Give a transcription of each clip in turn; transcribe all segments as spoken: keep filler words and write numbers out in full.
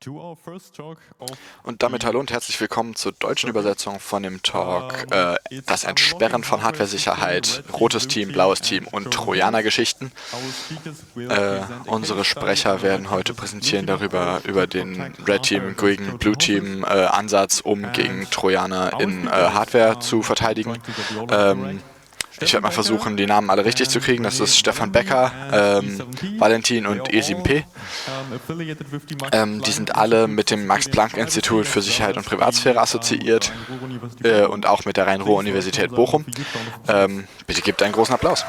Und damit hallo und herzlich willkommen zur deutschen Übersetzung von dem Talk äh, Das Entsperren von Hardware-Sicherheit, rotes Team, blaues Team und Trojaner-Geschichten. Äh, unsere Sprecher werden heute präsentieren darüber, über den Red Team gegen Blue Team äh, Ansatz, um gegen Trojaner in äh, Hardware zu verteidigen. Ähm, Ich werde mal versuchen, die Namen alle richtig zu kriegen. Das ist Stefan Becker, ähm, Valentin und E sieben P. Ähm, die sind alle mit dem Max-Planck-Institut für Sicherheit und Privatsphäre assoziiert äh, und auch mit der Rhein-Ruhr-Universität Bochum. Ähm, bitte gebt einen großen Applaus.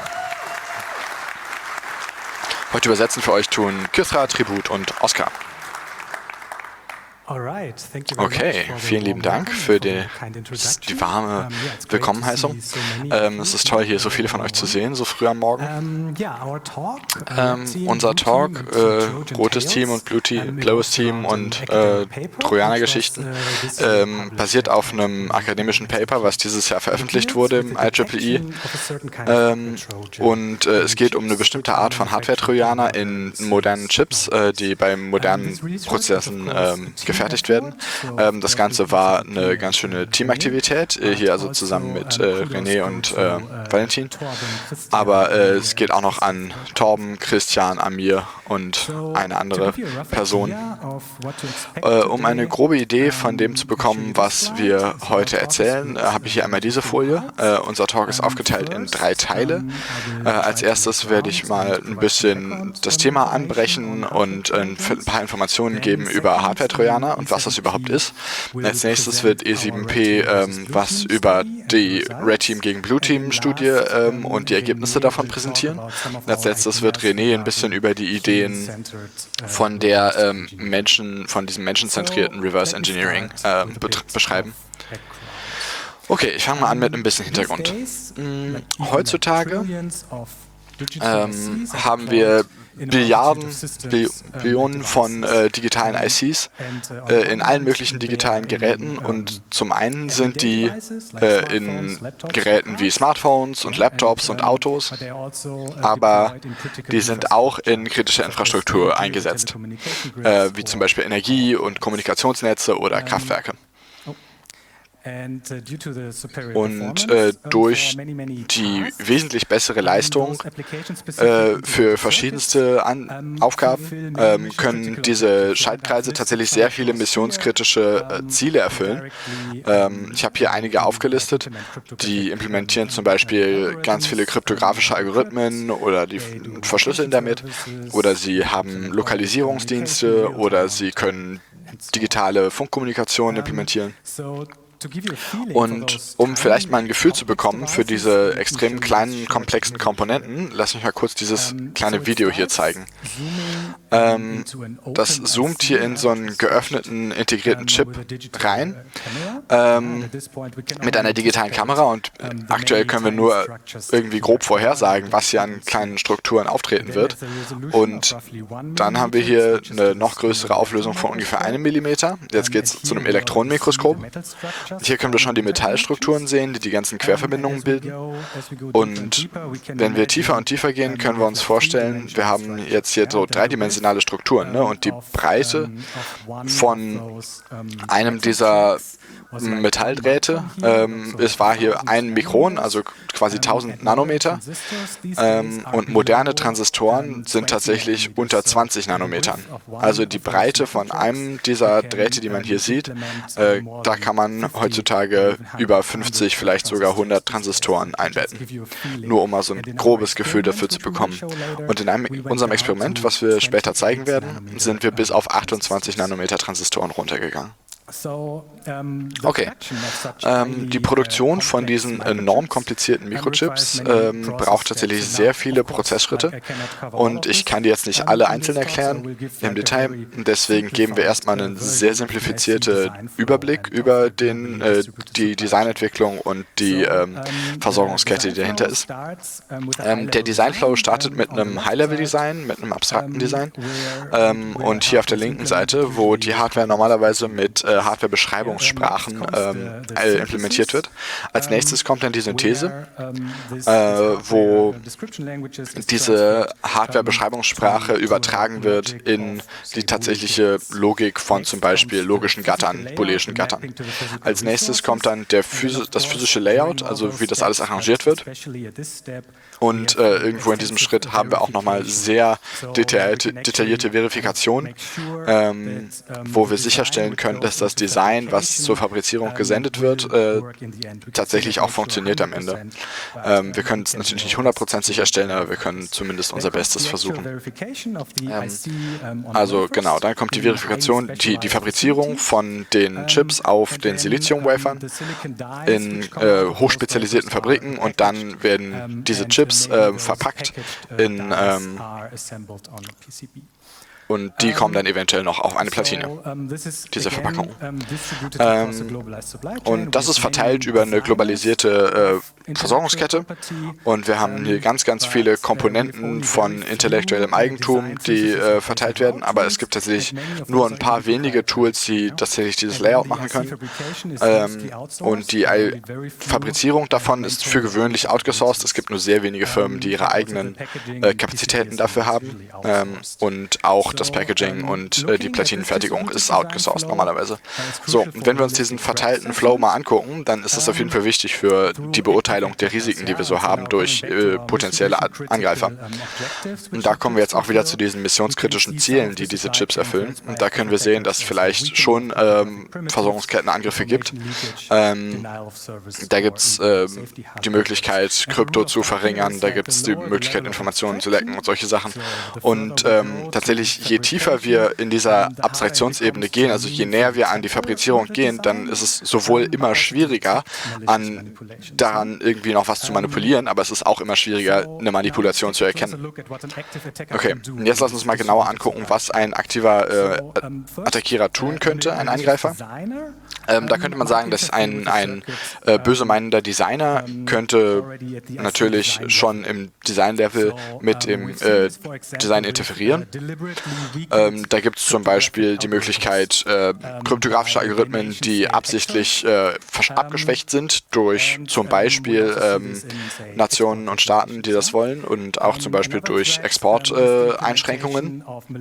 Heute übersetzen für euch tun Kythra, Tribut und Oskar. Okay, vielen lieben Dank für die, die warme Willkommenheißung. Ähm, es ist toll, hier so viele von euch zu sehen, so früh am Morgen. Ähm, unser Talk, äh, rotes Team und Blue Team, blaues Team und äh, Trojaner-Geschichten, ähm, basiert auf einem akademischen Paper, was dieses Jahr veröffentlicht wurde im I triple E. Ähm, und äh, es geht um eine bestimmte Art von Hardware-Trojaner in modernen Chips, äh, die bei modernen Prozessen ähm, gefertigt werden. Ähm, das Ganze war eine ganz schöne Teamaktivität, äh, hier also zusammen mit äh, René und äh, Valentin. Aber äh, es geht auch noch an Torben, Christian, Amir und eine andere Person. Äh, um eine grobe Idee von dem zu bekommen, was wir heute erzählen, äh, habe ich hier einmal diese Folie. Äh, unser Talk ist aufgeteilt in drei Teile. Äh, als erstes werde ich mal ein bisschen das Thema anbrechen und äh, ein paar Informationen geben über Hardware-Trojaner und was das überhaupt ist. Als nächstes wird E sieben P ähm, was über die Red Team gegen Blue Team Studie ähm, und die Ergebnisse davon präsentieren. Als letztes wird René ein bisschen über die Ideen von der ähm, Menschen, von diesem menschenzentrierten Reverse Engineering äh, beschreiben. Okay, ich fange mal an mit ein bisschen Hintergrund. Hm, heutzutage ähm, haben wir Billiarden, Bi Billionen von äh, digitalen I Cs äh, in allen möglichen digitalen Geräten und zum einen sind die äh, in Geräten wie Smartphones und Laptops und Autos, aber die sind auch in kritischer Infrastruktur eingesetzt, äh, wie zum Beispiel Energie- und Kommunikationsnetze oder Kraftwerke. Und äh, durch die wesentlich bessere Leistung äh, für verschiedenste An Aufgaben äh, können diese Schaltkreise tatsächlich sehr viele missionskritische äh, Ziele erfüllen. Ähm, ich habe hier einige aufgelistet, die implementieren zum Beispiel ganz viele kryptografische Algorithmen oder die verschlüsseln damit oder sie haben Lokalisierungsdienste oder sie können digitale Funkkommunikation implementieren. Und um vielleicht mal ein Gefühl zu bekommen für diese extrem kleinen, komplexen Komponenten, lass mich mal kurz dieses kleine Video hier zeigen. Ähm, das zoomt hier in so einen geöffneten, integrierten Chip rein ähm, mit einer digitalen Kamera und aktuell können wir nur irgendwie grob vorhersagen, was hier an kleinen Strukturen auftreten wird. Und dann haben wir hier eine noch größere Auflösung von ungefähr einem Millimeter. Jetzt geht es zu einem Elektronenmikroskop. Hier können wir schon die Metallstrukturen sehen, die die ganzen Querverbindungen bilden. Und wenn wir tiefer und tiefer gehen, können wir uns vorstellen, wir haben jetzt hier so dreidimensionale Strukturen, ne? Und die Breite von einem dieser Metalldrähte, ähm, es war hier ein Mikron, also quasi tausend Nanometer, ähm, und moderne Transistoren sind tatsächlich unter zwanzig Nanometern. Also die Breite von einem dieser Drähte, die man hier sieht, äh, da kann man heutzutage über fünfzig, vielleicht sogar hundert Transistoren einbetten. Nur um mal so ein grobes Gefühl dafür zu bekommen. Und in einem, unserem Experiment, was wir später zeigen werden, sind wir bis auf achtundzwanzig Nanometer Transistoren runtergegangen. Okay, ähm, die Produktion von diesen enorm komplizierten Mikrochips ähm, braucht tatsächlich sehr viele Prozessschritte und ich kann die jetzt nicht alle einzeln erklären im Detail, deswegen geben wir erstmal einen sehr simplifizierten Überblick über den, äh, die Designentwicklung und die ähm, Versorgungskette, die dahinter ist. Ähm, der Designflow startet mit einem High-Level-Design, mit einem abstrakten Design ähm, und hier auf der linken Seite, wo die Hardware normalerweise mit äh, äh, Hardware-Beschreibungssprachen ähm, äh, implementiert wird. Als nächstes kommt dann die Synthese, äh, wo diese Hardware-Beschreibungssprache übertragen wird in die tatsächliche Logik von zum Beispiel logischen Gattern, booleischen Gattern. Als nächstes kommt dann der Physi- das physische Layout, also wie das alles arrangiert wird. Und äh, irgendwo in diesem Schritt haben wir auch nochmal sehr detaillierte, detaillierte Verifikation, ähm, wo wir sicherstellen können, dass das Design, was zur Fabrizierung gesendet wird, äh, tatsächlich auch funktioniert am Ende. Ähm, wir können es natürlich nicht hundert Prozent sicherstellen, aber wir können zumindest unser Bestes versuchen. Ähm, also genau, dann kommt die Verifikation, die, die Fabrizierung von den Chips auf den Silizium-Wafern in äh, hochspezialisierten Fabriken und dann werden diese Chips äh, verpackt in ähm, und die kommen dann eventuell noch auf eine Platine, diese Verpackung. Ähm, und das ist verteilt über eine globalisierte äh, Versorgungskette. Und wir haben hier ganz, ganz viele Komponenten von intellektuellem Eigentum, die äh, verteilt werden. Aber es gibt tatsächlich nur ein paar wenige Tools, die tatsächlich dieses Layout machen können. Ähm, und die I Fabrizierung davon ist für gewöhnlich outgesourced. Es gibt nur sehr wenige Firmen, die ihre eigenen äh, Kapazitäten dafür haben. Ähm, und auch das Packaging und äh, die Platinenfertigung ist outgesourced normalerweise. So, und wenn wir uns diesen verteilten Flow mal angucken, dann ist es auf jeden Fall wichtig für die Beurteilung der Risiken, die wir so haben durch äh, potenzielle Angreifer. Und da kommen wir jetzt auch wieder zu diesen missionskritischen Zielen, die diese Chips erfüllen. Und da können wir sehen, dass es vielleicht schon ähm, Versorgungskettenangriffe gibt. Ähm, da gibt es äh, die Möglichkeit, Krypto zu verringern, da gibt es die Möglichkeit, Informationen zu lecken und solche Sachen. Und ähm, tatsächlich, je tiefer wir in dieser Abstraktionsebene gehen, also je näher wir an die Fabrizierung gehen, dann ist es sowohl immer schwieriger, an, daran irgendwie noch was zu manipulieren, aber es ist auch immer schwieriger, eine Manipulation zu erkennen. Okay, und jetzt lass uns mal genauer angucken, was ein aktiver äh, Attackierer tun könnte, ein Angreifer. Ähm, da könnte man sagen, dass ein, ein äh, böse meinender Designer könnte natürlich schon im Design-Level mit dem äh, Design interferieren. Ähm, da gibt es zum Beispiel die Möglichkeit, äh, kryptografische Algorithmen, die absichtlich äh, abgeschwächt sind durch zum Beispiel ähm, Nationen und Staaten, die das wollen und auch zum Beispiel durch Exporteinschränkungen.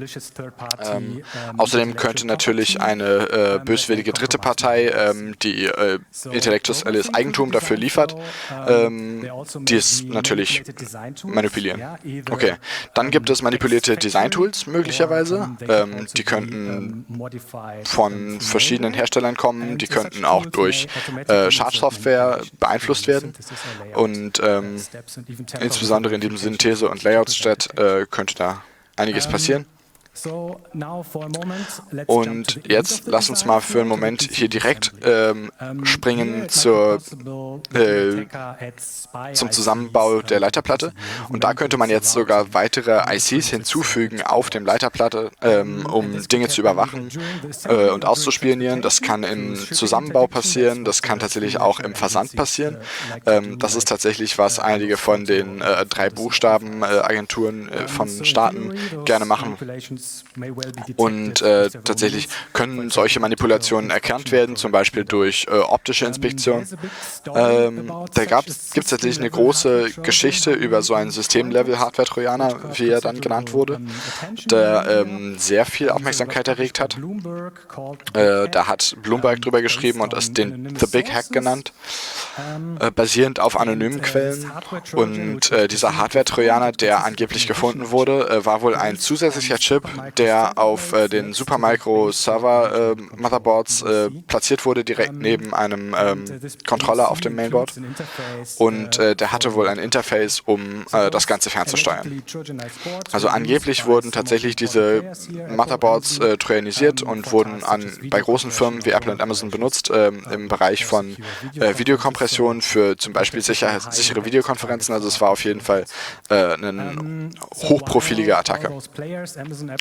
Äh, ähm, außerdem könnte natürlich eine äh, böswillige dritte Partei, ähm, die äh, intellektuelles Eigentum dafür liefert, ähm, die es natürlich manipulieren. Okay, dann gibt es manipulierte Design-Tools möglicherweise. Ähm, die könnten von verschiedenen Herstellern kommen, die könnten auch durch äh, Schadsoftware beeinflusst werden. Und ähm, insbesondere in diesem Synthese- und Layout-Stadt äh, könnte da einiges passieren. Und jetzt lass uns mal für einen Moment hier direkt ähm, springen zur, äh, zum Zusammenbau der Leiterplatte. Und da könnte man jetzt sogar weitere I Cs hinzufügen auf dem Leiterplatte, ähm, um Dinge zu überwachen äh, und auszuspionieren. Das kann im Zusammenbau passieren, das kann tatsächlich auch im Versand passieren. Ähm, das ist tatsächlich, was einige von den äh, drei Buchstaben-Agenturen äh, von Staaten gerne machen. Und äh, tatsächlich können solche Manipulationen erkannt werden, zum Beispiel durch äh, optische Inspektion. Ähm, da gibt es tatsächlich eine große Geschichte über so einen System-Level-Hardware-Trojaner, wie er dann genannt wurde, der ähm, sehr viel Aufmerksamkeit erregt hat. Äh, da hat Bloomberg drüber geschrieben und es den The Big Hack genannt, äh, basierend auf anonymen Quellen. Und äh, dieser Hardware-Trojaner, der angeblich gefunden wurde, äh, war wohl ein zusätzlicher Chip, der auf äh, den Supermicro Server äh, Motherboards äh, platziert wurde, direkt neben einem ähm, Controller auf dem Mainboard. Und äh, der hatte wohl ein Interface, um äh, das Ganze fernzusteuern. Also angeblich wurden tatsächlich diese Motherboards äh, trojanisiert und wurden an, bei großen Firmen wie Apple und Amazon benutzt, äh, im Bereich von äh, Videokompression für zum Beispiel sicher, sichere Videokonferenzen. Also es war auf jeden Fall äh, eine hochprofilige Attacke.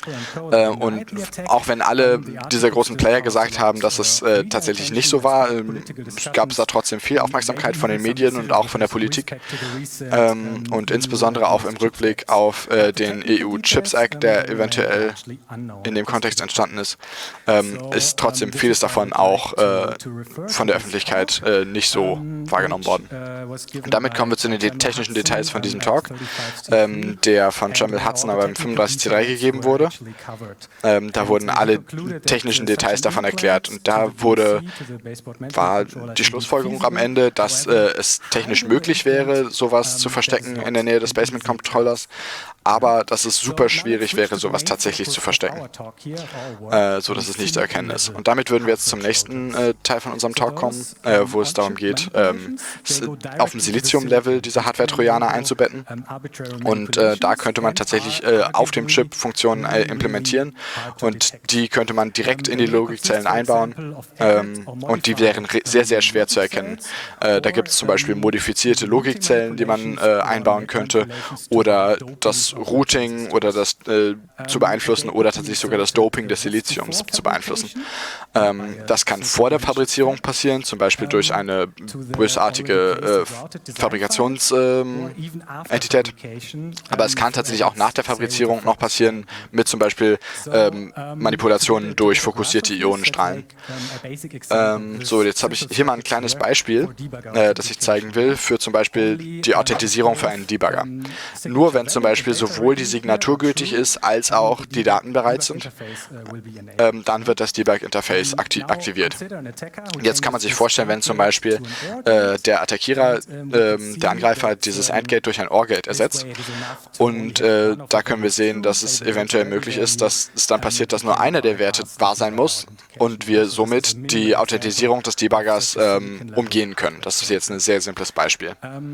Äh, und auch wenn alle dieser großen Player gesagt haben, dass es äh, tatsächlich nicht so war, äh, gab es da trotzdem viel Aufmerksamkeit von den Medien und auch von der Politik. Ähm, und insbesondere auch im Rückblick auf äh, den E U-Chips Act, der eventuell in dem Kontext entstanden ist, ähm, ist trotzdem vieles davon auch äh, von der Öffentlichkeit äh, nicht so wahrgenommen worden. Und damit kommen wir zu den de technischen Details von diesem Talk, ähm, der von Jamil Hudson aber im fünfunddreißig C drei gegeben wurde. Ähm, da wurden alle technischen Details davon erklärt und da wurde, war die Schlussfolgerung am Ende, dass äh, es technisch möglich wäre, sowas zu verstecken in der Nähe des Basement Controllers, aber dass es super schwierig wäre, sowas tatsächlich zu verstecken, äh, so dass es nicht zu erkennen ist. Und damit würden wir jetzt zum nächsten äh, Teil von unserem Talk kommen, äh, wo es darum geht, ähm, auf dem Silizium-Level diese Hardware-Trojaner einzubetten. Und äh, da könnte man tatsächlich äh, auf dem Chip Funktionen äh, implementieren und die könnte man direkt in die Logikzellen einbauen ähm, und die wären sehr, sehr schwer zu erkennen. Äh, da gibt es zum Beispiel modifizierte Logikzellen, die man äh, einbauen könnte oder das Routing oder das äh, zu beeinflussen oder tatsächlich sogar das Doping des Siliziums zu beeinflussen. Ähm, das kann vor der Fabrizierung passieren, zum Beispiel durch eine bösartige äh, Fabrikationsentität. Ähm, Aber es kann tatsächlich auch nach der Fabrizierung noch passieren, mit zum Beispiel ähm, Manipulationen durch fokussierte Ionenstrahlen. Ähm, so, jetzt habe ich hier mal ein kleines Beispiel, äh, das ich zeigen will, für zum Beispiel die Authentisierung für einen Debugger. Nur wenn zum Beispiel sowohl die Signatur gültig ist, als auch die Daten bereit sind, ähm, dann wird das Debug-Interface akti aktiviert. Jetzt kann man sich vorstellen, wenn zum Beispiel äh, der Attackierer, äh, der Angreifer, dieses AND-Gate durch ein OR-Gate ersetzt und äh, da können wir sehen, dass es eventuell möglich ist, dass es dann passiert, dass nur einer der Werte wahr sein muss und wir somit die Authentisierung des Debuggers ähm, umgehen können. Das ist jetzt ein sehr simples Beispiel.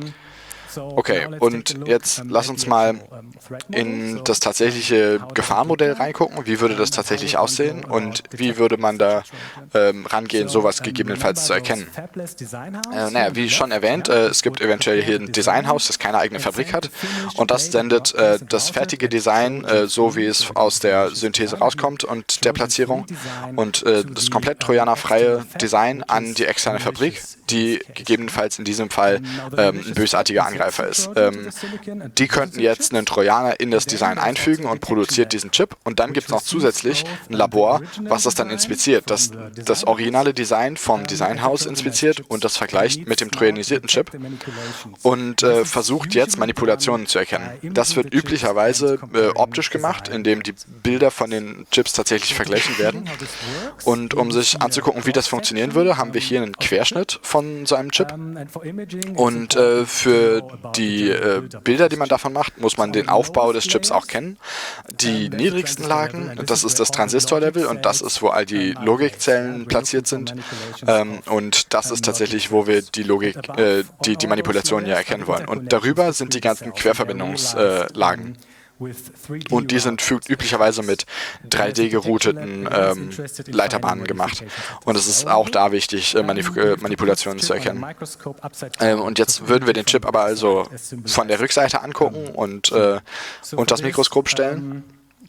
Okay, und jetzt lass uns mal in das tatsächliche Gefahrenmodell reingucken. Wie würde das tatsächlich aussehen und wie würde man da ähm, rangehen, sowas gegebenenfalls zu erkennen? Äh, naja, wie schon erwähnt, äh, es gibt eventuell hier ein Designhaus, das keine eigene Fabrik hat und das sendet äh, das fertige Design, äh, so wie es aus der Synthese rauskommt und der Platzierung und äh, das komplett trojanerfreie Design an die externe Fabrik, die gegebenenfalls in diesem Fall ähm, ein bösartiger Angreifer ist. Ähm, die könnten jetzt einen Trojaner in das Design einfügen und produziert diesen Chip und dann gibt es noch zusätzlich ein Labor, was das dann inspiziert, das das originale Design vom Designhaus inspiziert und das vergleicht mit dem trojanisierten Chip und äh, versucht jetzt Manipulationen zu erkennen. Das wird üblicherweise äh, optisch gemacht, indem die Bilder von den Chips tatsächlich verglichen werden und um sich anzugucken, wie das funktionieren würde, haben wir hier einen Querschnitt von so einem Chip und äh, für die äh, Bilder, die man davon macht, muss man den Aufbau des Chips auch kennen. Die niedrigsten Lagen, das ist das Transistorlevel und das ist, wo all die Logikzellen platziert sind. Ähm, und das ist tatsächlich, wo wir die Logik, äh, die, die Manipulation ja erkennen wollen. Und darüber sind die ganzen Querverbindungslagen. Und die sind üblicherweise mit drei D gerouteten ähm, Leiterbahnen gemacht. Und es ist auch da wichtig, äh, Manip äh, Manipulationen zu erkennen. Ähm, und jetzt würden wir den Chip aber also von der Rückseite angucken und äh, unter das Mikroskop stellen.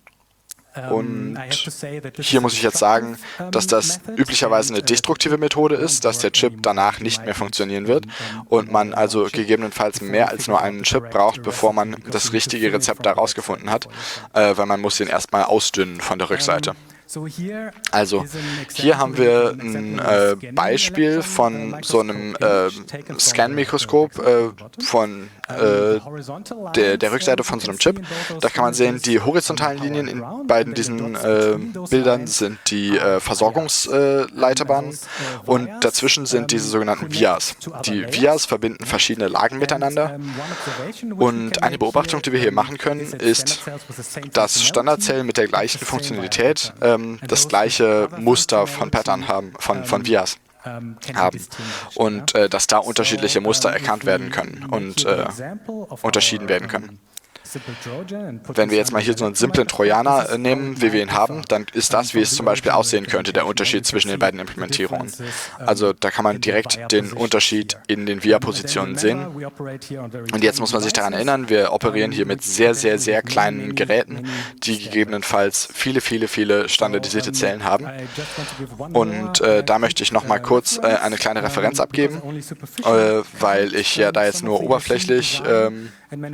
Und hier muss ich jetzt sagen, dass das üblicherweise eine destruktive Methode ist, dass der Chip danach nicht mehr funktionieren wird und man also gegebenenfalls mehr als nur einen Chip braucht, bevor man das richtige Rezept da rausgefunden hat, äh, weil man muss den erstmal ausdünnen von der Rückseite. Also, hier haben wir ein äh, Beispiel von so einem äh, Scan-Mikroskop äh, von äh, der, der Rückseite von so einem Chip. Da kann man sehen, die horizontalen Linien in beiden diesen äh, Bildern sind die äh, Versorgungsleiterbahnen äh, und dazwischen sind diese sogenannten Vias. Die Vias verbinden verschiedene Lagen miteinander und eine Beobachtung, die wir hier machen können, ist, dass Standardzellen mit der gleichen Funktionalität äh, das gleiche Muster von Pattern haben, von, von Vias haben und äh, dass da unterschiedliche Muster erkannt werden können und äh, unterschieden werden können. Wenn wir jetzt mal hier so einen simplen Trojaner äh, nehmen, wie wir ihn haben, dann ist das, wie es zum Beispiel aussehen könnte, der Unterschied zwischen den beiden Implementierungen. Also da kann man direkt den Unterschied in den V I A-Positionen sehen. Und jetzt muss man sich daran erinnern, wir operieren hier mit sehr, sehr, sehr kleinen Geräten, die gegebenenfalls viele, viele, viele standardisierte Zellen haben. Und äh, da möchte ich noch mal kurz äh, eine kleine Referenz abgeben, äh, weil ich ja da jetzt nur oberflächlich ähm,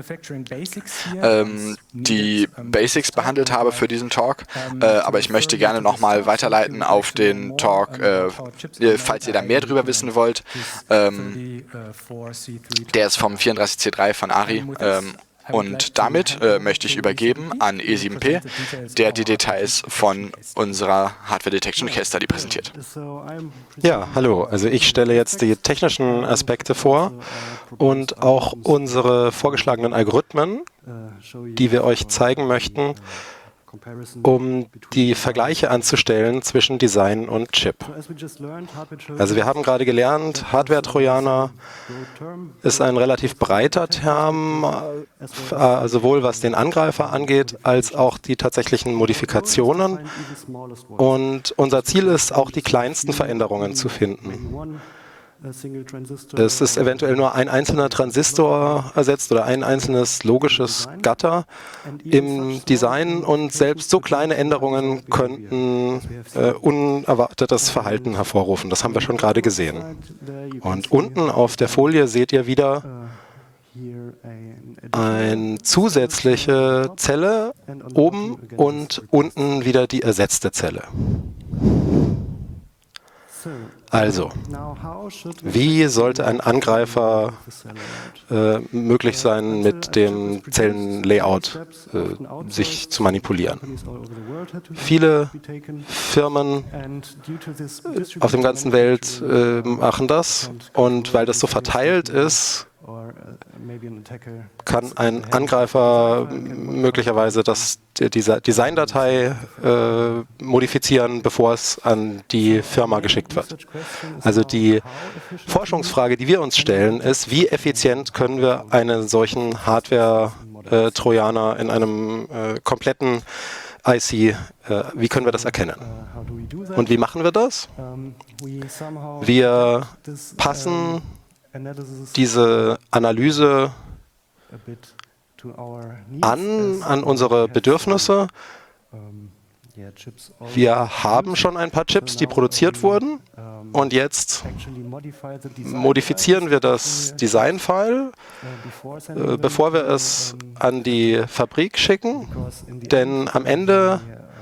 ähm, die Basics behandelt habe für diesen Talk, äh, aber ich möchte gerne noch mal weiterleiten auf den Talk, äh, falls ihr da mehr drüber wissen wollt. Ähm, der ist vom vierunddreißig C drei von Ari. Ähm, Und damit äh, möchte ich übergeben an E sieben P, der die Details von unserer Hardware Detection Case Study präsentiert. Ja, hallo. Also ich stelle jetzt die technischen Aspekte vor und auch unsere vorgeschlagenen Algorithmen, die wir euch zeigen möchten, um die Vergleiche anzustellen zwischen Design und Chip. Also wir haben gerade gelernt, Hardware-Trojaner ist ein relativ breiter Term, äh, sowohl was den Angreifer angeht, als auch die tatsächlichen Modifikationen. Und unser Ziel ist, auch die kleinsten Veränderungen zu finden. Es ist eventuell nur ein einzelner Transistor ersetzt oder ein einzelnes logisches Gatter im Design und selbst so kleine Änderungen könnten äh, unerwartetes Verhalten hervorrufen. Das haben wir schon gerade gesehen. Und unten auf der Folie seht ihr wieder eine zusätzliche Zelle oben und unten wieder die ersetzte Zelle. Also, wie sollte ein Angreifer äh, möglich sein, mit dem Zellenlayout äh, sich zu manipulieren? Viele Firmen auf der ganzen Welt äh, machen das, und weil das so verteilt ist, kann ein Angreifer möglicherweise das, diese Designdatei äh, modifizieren, bevor es an die Firma geschickt wird. Also die Forschungsfrage, die wir uns stellen, ist, wie effizient können wir einen solchen Hardware-Trojaner in einem äh, kompletten I C, äh, wie können wir das erkennen? Und wie machen wir das? Wir passen diese Analyse an, an unsere Bedürfnisse. Wir haben schon ein paar Chips, die produziert wurden, und jetzt modifizieren wir das Design-File, äh, bevor wir es an die Fabrik schicken, denn am Ende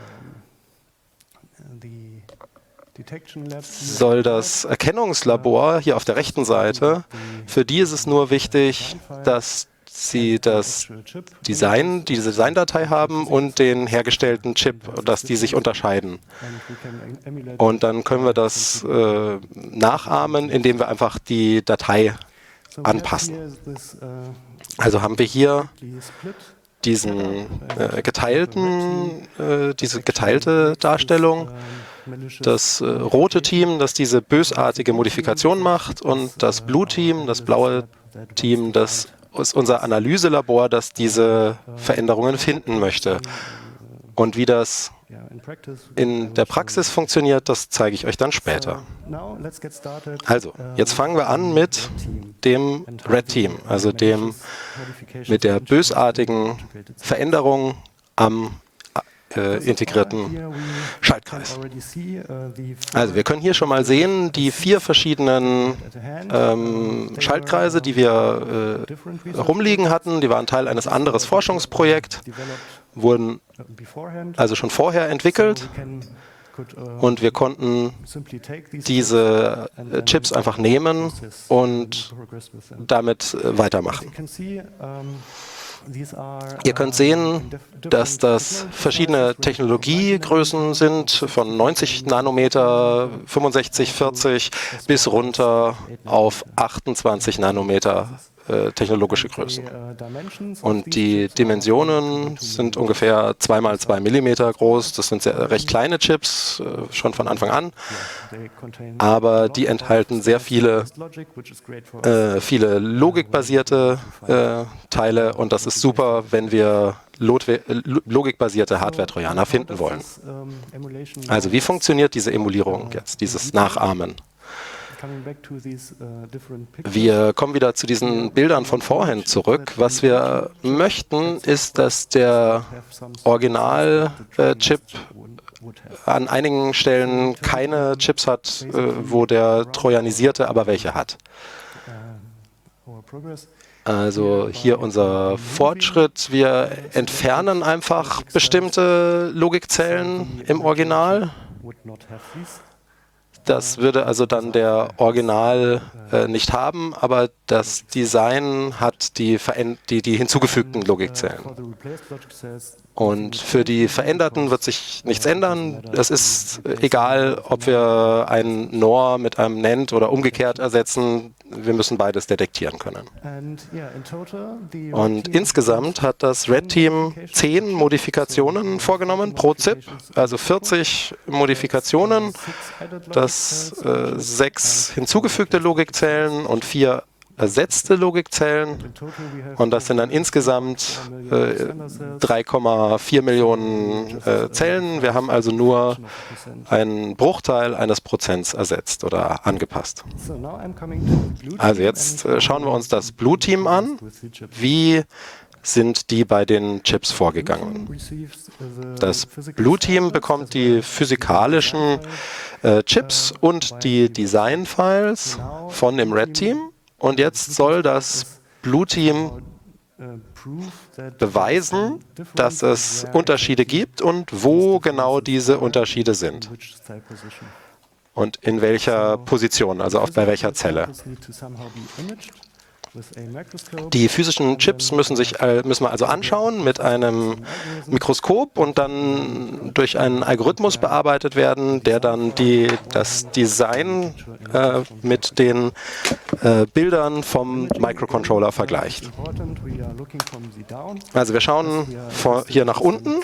soll das Erkennungslabor hier auf der rechten Seite, für die ist es nur wichtig, dass sie das Design, diese Designdatei haben und den hergestellten Chip, dass die sich unterscheiden. Und dann können wir das äh, nachahmen, indem wir einfach die Datei anpassen. Also haben wir hier diesen äh, geteilten, äh, diese geteilte Darstellung. Das äh, rote Team, das diese bösartige Modifikation macht, und das Blue Team, das blaue Team, das ist unser Analyselabor, das diese Veränderungen finden möchte. Und wie das in der Praxis funktioniert, das zeige ich euch dann später. Also, jetzt fangen wir an mit dem Red Team, also dem, mit der bösartigen Veränderung am Äh, integrierten Schaltkreis. Also wir können hier schon mal sehen, die vier verschiedenen ähm, Schaltkreise, die wir äh, rumliegen hatten, die waren Teil eines anderen Forschungsprojekts, wurden also schon vorher entwickelt, und wir konnten diese äh, Chips einfach nehmen und damit äh, weitermachen. Ihr könnt sehen, dass das verschiedene Technologiegrößen sind, von neunzig Nanometer, fünfundsechzig, vierzig bis runter auf achtundzwanzig Nanometer äh, technologische Größen. Und die Dimensionen sind ungefähr zwei mal zwei Millimeter groß. Das sind sehr, recht kleine Chips, äh, schon von Anfang an. Aber die enthalten sehr viele, äh, viele logikbasierte äh, Teile. Und das ist super, wenn wir logikbasierte Hardware-Trojaner finden wollen. Also wie funktioniert diese Emulierung jetzt, dieses Nachahmen? Wir kommen wieder zu diesen Bildern von vorhin zurück. Was wir möchten, ist, dass der Original-Chip an einigen Stellen keine Chips hat, wo der Trojanisierte aber welche hat. Also hier unser Fortschritt. Wir entfernen einfach bestimmte Logikzellen im Original. Das würde also dann der Original äh, nicht haben, aber das Design hat die, die, die hinzugefügten Logikzellen. Und für die veränderten wird sich nichts ändern. Es ist egal, ob wir ein N O R mit einem NAND oder umgekehrt ersetzen. Wir müssen beides detektieren können. Und insgesamt hat das Red Team zehn Modifikationen vorgenommen pro Chip, also vierzig Modifikationen, das äh, sechs hinzugefügte Logikzellen und vier ersetzte Logikzellen, und das sind dann insgesamt äh, drei Komma vier Millionen äh, Zellen. Wir haben also nur einen Bruchteil eines Prozents ersetzt oder angepasst. Also jetzt äh, schauen wir uns das Blue Team an. Wie sind die bei den Chips vorgegangen? Das Blue Team bekommt die physikalischen äh, Chips und die Design-Files von dem Red Team. Und jetzt soll das Blue Team beweisen, dass es Unterschiede gibt und wo genau diese Unterschiede sind. Und in welcher Position, also auf, bei welcher Zelle. Die physischen Chips müssen, sich, müssen wir also anschauen mit einem Mikroskop und dann durch einen Algorithmus bearbeitet werden, der dann die, das Design äh, mit den äh, Bildern vom Microcontroller vergleicht. Also wir schauen vor, hier nach unten.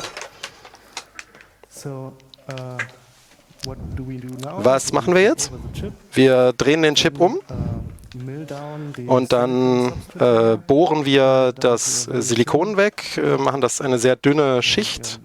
Was machen wir jetzt? Wir drehen den Chip um. Und dann äh, bohren wir das Silikon weg, äh, machen das eine sehr dünne Schicht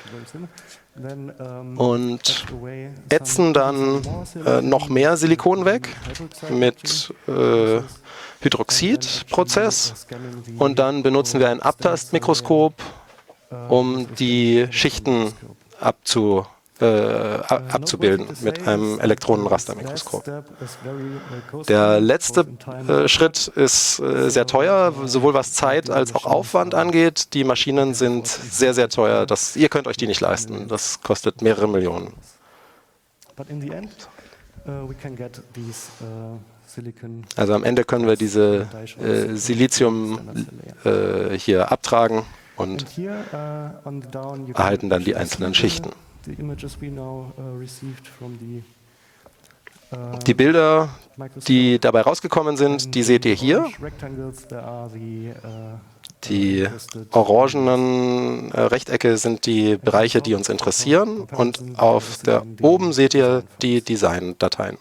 und ätzen dann äh, noch mehr Silikon weg mit äh, Hydroxidprozess, und dann benutzen wir ein Abtastmikroskop, um die Schichten abzu Äh, abzubilden mit einem Elektronenrastermikroskop. Der letzte äh, Schritt ist äh, sehr teuer, sowohl was Zeit als auch Aufwand angeht. Die Maschinen sind sehr, sehr teuer. Das, ihr könnt euch die nicht leisten. Das kostet mehrere Millionen. Also am Ende können wir diese äh, Silizium äh, hier abtragen und erhalten dann die einzelnen Schichten. Die Bilder, die dabei rausgekommen sind, die seht ihr hier. Die orangenen äh, Rechtecke sind die Bereiche, die uns interessieren, und auf der oben seht ihr die Design-Dateien.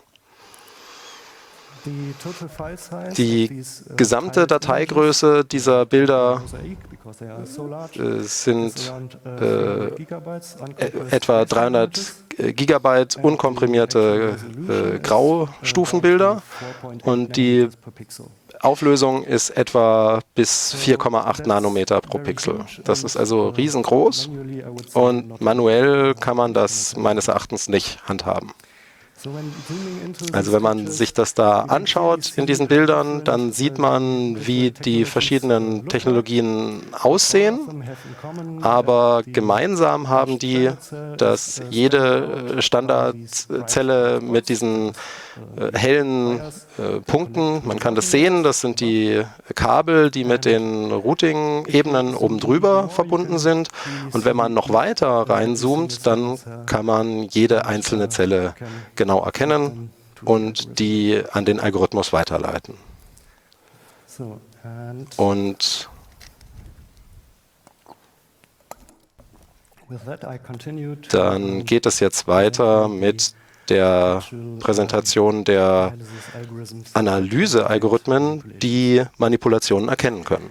Die gesamte Dateigröße dieser Bilder äh, sind äh, etwa dreihundert Gigabyte unkomprimierte äh, Graustufenbilder, und die Auflösung ist etwa bis vier Komma acht Nanometer pro Pixel. Das ist also riesengroß, und manuell kann man das meines Erachtens nicht handhaben. Also wenn man sich das da anschaut in diesen Bildern, dann sieht man, wie die verschiedenen Technologien aussehen, aber gemeinsam haben die, dass jede Standardzelle mit diesen äh, hellen äh, Punkten, man kann das sehen, das sind die Kabel, die mit den Routing-Ebenen oben drüber verbunden sind, und wenn man noch weiter reinzoomt, dann kann man jede einzelne Zelle genau erkennen und die an den Algorithmus weiterleiten. Und dann geht es jetzt weiter mit der Präsentation der Analysealgorithmen, die Manipulationen erkennen können.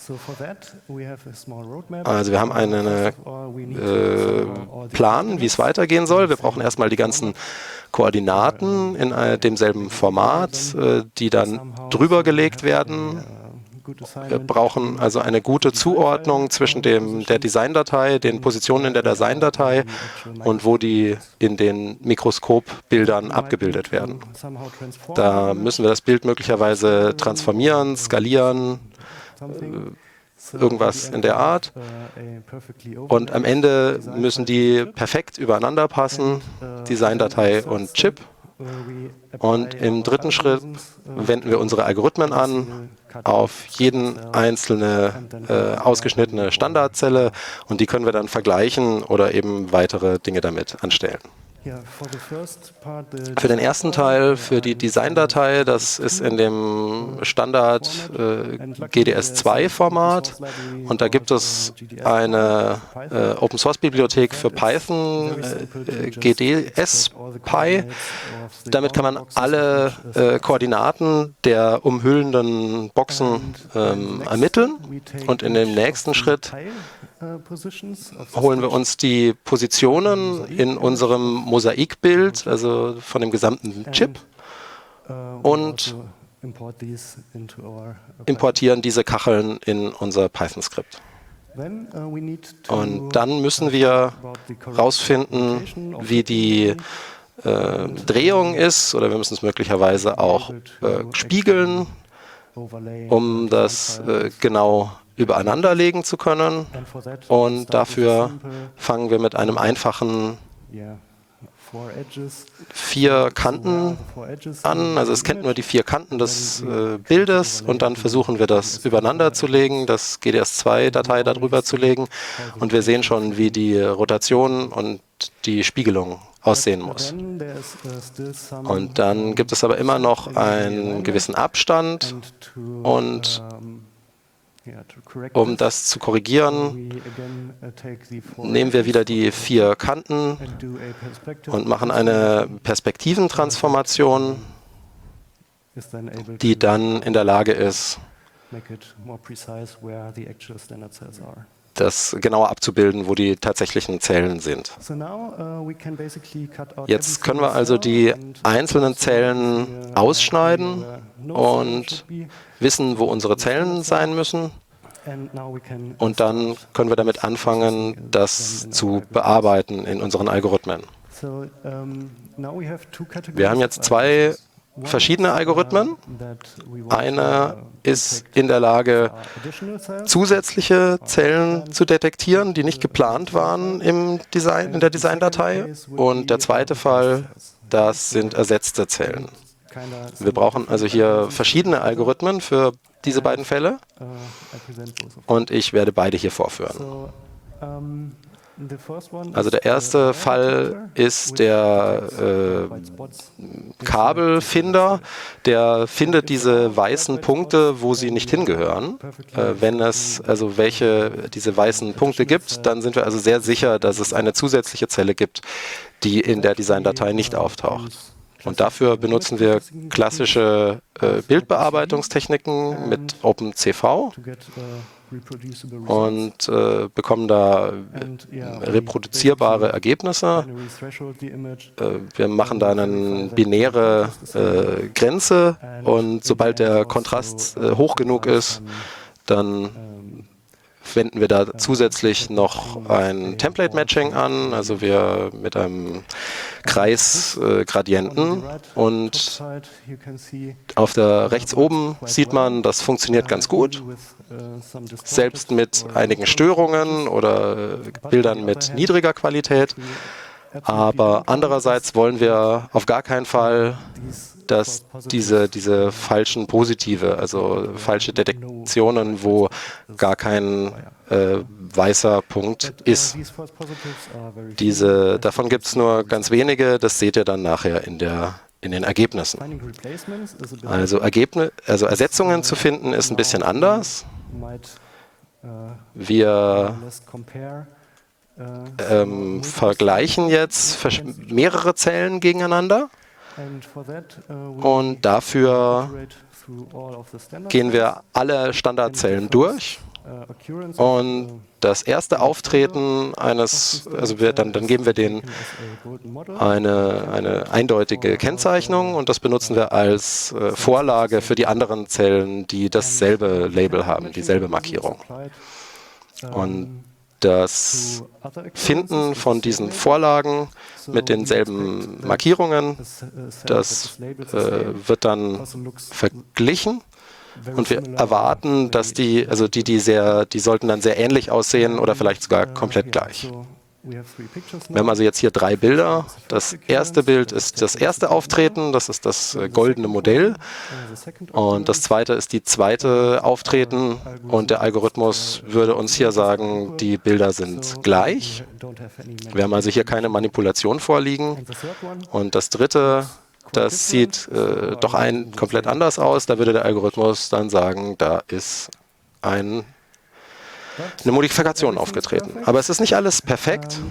Also wir haben einen äh, Plan, wie es weitergehen soll. Wir brauchen erstmal die ganzen Koordinaten in äh, demselben Format, äh, die dann drüber gelegt werden. Wir brauchen also eine gute Zuordnung zwischen dem, der Designdatei, den Positionen in der Designdatei und wo die in den Mikroskopbildern abgebildet werden. Da müssen wir das Bild möglicherweise transformieren, skalieren, irgendwas in der Art. Und am Ende müssen die perfekt übereinander passen, Designdatei und Chip. Und im dritten Schritt wenden wir unsere Algorithmen an auf jeden einzelne äh, ausgeschnittene Standardzelle und die können wir dann vergleichen oder eben weitere Dinge damit anstellen. Für den ersten Teil, für die Designdatei, das ist in dem Standard äh, G D S zwei Format und da gibt es eine äh, Open-Source-Bibliothek für Python, äh, G D S Py. Damit kann man alle äh, Koordinaten der umhüllenden Boxen ähm, ermitteln und in dem nächsten Schritt holen wir uns die Positionen in unserem Mosaikbild, also von dem gesamten Chip, und importieren diese Kacheln in unser Python-Skript. Und dann müssen wir herausfinden, wie die äh, Drehung ist, oder wir müssen es möglicherweise auch äh, spiegeln, um das äh, genau übereinanderlegen zu können. Und dafür fangen wir mit einem einfachen vier Kanten an. Also es kennt nur die vier Kanten des äh, Bildes und dann versuchen wir das übereinander zu legen, das G D S zwei Datei darüber zu legen und wir sehen schon, wie die Rotation und die Spiegelung aussehen muss. Und dann gibt es aber immer noch einen gewissen Abstand und um das zu korrigieren, nehmen wir wieder die vier Kanten und machen eine Perspektiventransformation, die dann in der Lage ist, das genauer abzubilden, wo die tatsächlichen Zellen sind. Jetzt können wir also die einzelnen Zellen ausschneiden und wissen, wo unsere Zellen sein müssen. Und dann können wir damit anfangen, das zu bearbeiten in unseren Algorithmen. Wir haben jetzt zwei verschiedene Algorithmen. Einer ist in der Lage, zusätzliche Zellen zu detektieren, die nicht geplant waren im Design, in der Designdatei. Und der zweite Fall, das sind ersetzte Zellen. Wir brauchen also hier verschiedene Algorithmen für diese beiden Fälle und ich werde beide hier vorführen. Also der erste Fall ist der äh, Kabelfinder, der findet diese weißen Punkte, wo sie nicht hingehören. Äh, wenn es also welche diese weißen Punkte gibt, dann sind wir also sehr sicher, dass es eine zusätzliche Zelle gibt, die in der Designdatei nicht auftaucht. Und dafür benutzen wir klassische äh, Bildbearbeitungstechniken mit OpenCV und äh, bekommen da äh, reproduzierbare Ergebnisse. Äh, wir machen da eine binäre äh, Grenze und sobald der Kontrast äh, hoch genug ist, dann wenden wir da zusätzlich noch ein Template-Matching an, also wir mit einem Kreisgradienten äh, und auf der rechts oben sieht man, das funktioniert ganz gut, selbst mit einigen Störungen oder Bildern mit niedriger Qualität, aber andererseits wollen wir auf gar keinen Fall, dass diese, diese falschen Positive, also falsche Detektionen, wo gar kein äh, weißer Punkt ist. Diese, davon gibt es nur ganz wenige, das seht ihr dann nachher in der in den Ergebnissen. Also, Ergebnis, also Ersetzungen zu finden ist ein bisschen anders. Wir ähm, vergleichen jetzt mehrere Zellen gegeneinander und dafür gehen wir alle Standardzellen durch. Und das erste Auftreten eines, also wir, dann, dann geben wir denen eine, eine eindeutige Kennzeichnung und das benutzen wir als äh, Vorlage für die anderen Zellen, die dasselbe Label haben, dieselbe Markierung. Und das Finden von diesen Vorlagen mit denselben Markierungen, das äh, wird dann verglichen. Und wir erwarten, dass die, also die, die sehr, die sollten dann sehr ähnlich aussehen oder vielleicht sogar komplett gleich. Wir haben also jetzt hier drei Bilder. Das erste Bild ist das erste Auftreten, das ist das äh, goldene Modell. Und das zweite ist die zweite Auftreten. Und der Algorithmus würde uns hier sagen, die Bilder sind gleich. Wir haben also hier keine Manipulation vorliegen. Und das dritte, das sieht äh, doch ein komplett anders aus. Da würde der Algorithmus dann sagen, da ist ein, eine Modifikation aufgetreten. Aber es ist nicht alles perfekt.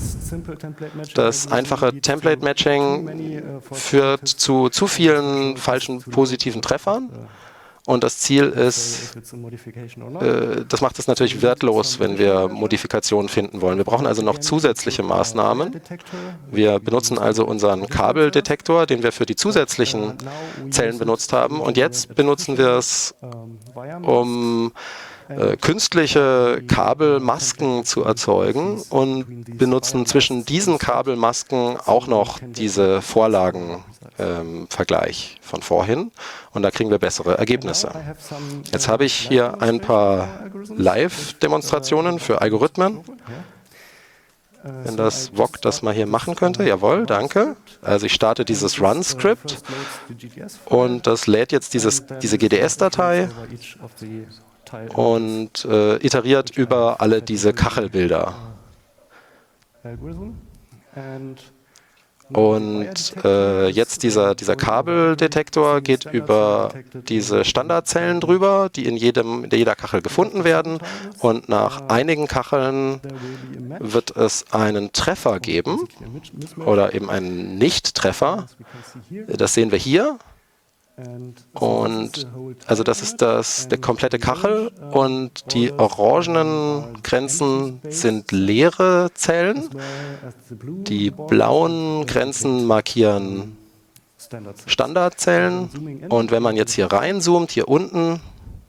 Das einfache Template-Matching führt zu zu vielen falschen positiven Treffern. Und das Ziel ist, äh, das macht es natürlich wertlos, wenn wir Modifikationen finden wollen. Wir brauchen also noch zusätzliche Maßnahmen. Wir benutzen also unseren Kabeldetektor, den wir für die zusätzlichen Zellen benutzt haben. Und jetzt benutzen wir es, um äh, künstliche Kabelmasken zu erzeugen und benutzen zwischen diesen Kabelmasken auch noch diese Vorlagenvergleich ähm, von vorhin. Und da kriegen wir bessere Ergebnisse. Jetzt habe ich hier ein paar Live-Demonstrationen für Algorithmen. Wenn das V O C das mal hier machen könnte. Jawohl, danke. Also ich starte dieses Run-Skript und das lädt jetzt dieses, diese G D S-Datei und äh, iteriert über alle diese Kachelbilder. Und äh, jetzt dieser, dieser Kabeldetektor geht über diese Standardzellen drüber, die in, jedem, in jeder Kachel gefunden werden. Und nach einigen Kacheln wird es einen Treffer geben oder eben einen Nicht-Treffer. Das sehen wir hier. Und also das ist das, der komplette Kachel und die orangenen Grenzen sind leere Zellen. Die blauen Grenzen markieren Standardzellen. Und wenn man jetzt hier reinzoomt, hier unten,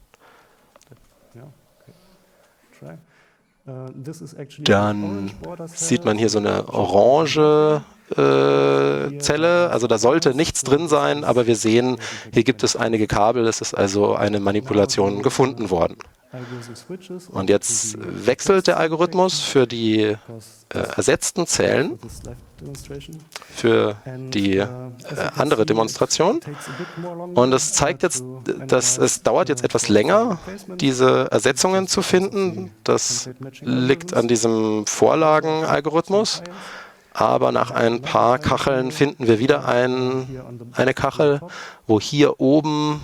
dann sieht man hier so eine orange äh, Zelle. Also da sollte nichts drin sein, aber wir sehen, hier gibt es einige Kabel. Es ist also eine Manipulation gefunden worden. Und jetzt wechselt der Algorithmus für die äh, ersetzten Zellen, für die äh, andere Demonstration. Und es zeigt jetzt, dass es dauert jetzt etwas länger, diese Ersetzungen zu finden. Das liegt an diesem Vorlagenalgorithmus. Aber nach ein paar Kacheln finden wir wieder ein, eine Kachel, wo hier oben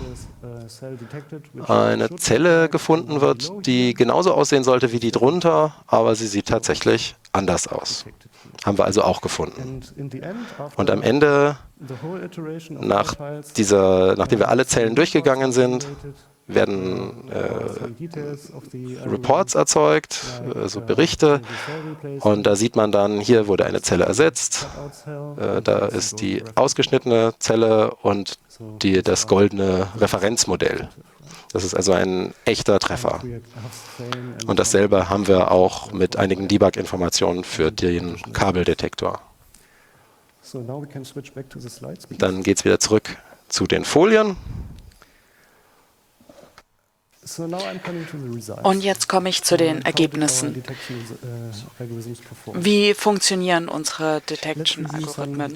eine Zelle gefunden wird, die genauso aussehen sollte wie die drunter, aber sie sieht tatsächlich anders aus. Haben wir also auch gefunden. Und am Ende, nach dieser, nachdem wir alle Zellen durchgegangen sind, werden äh, Reports erzeugt, also Berichte. Und da sieht man dann, hier wurde eine Zelle ersetzt, äh, da ist die ausgeschnittene Zelle und die, das goldene Referenzmodell. Das ist also ein echter Treffer. Und dasselbe haben wir auch mit einigen Debug-Informationen für den Kabeldetektor. Dann geht es wieder zurück zu den Folien. Und jetzt komme ich zu den Ergebnissen. Wie funktionieren unsere Detection-Algorithmen?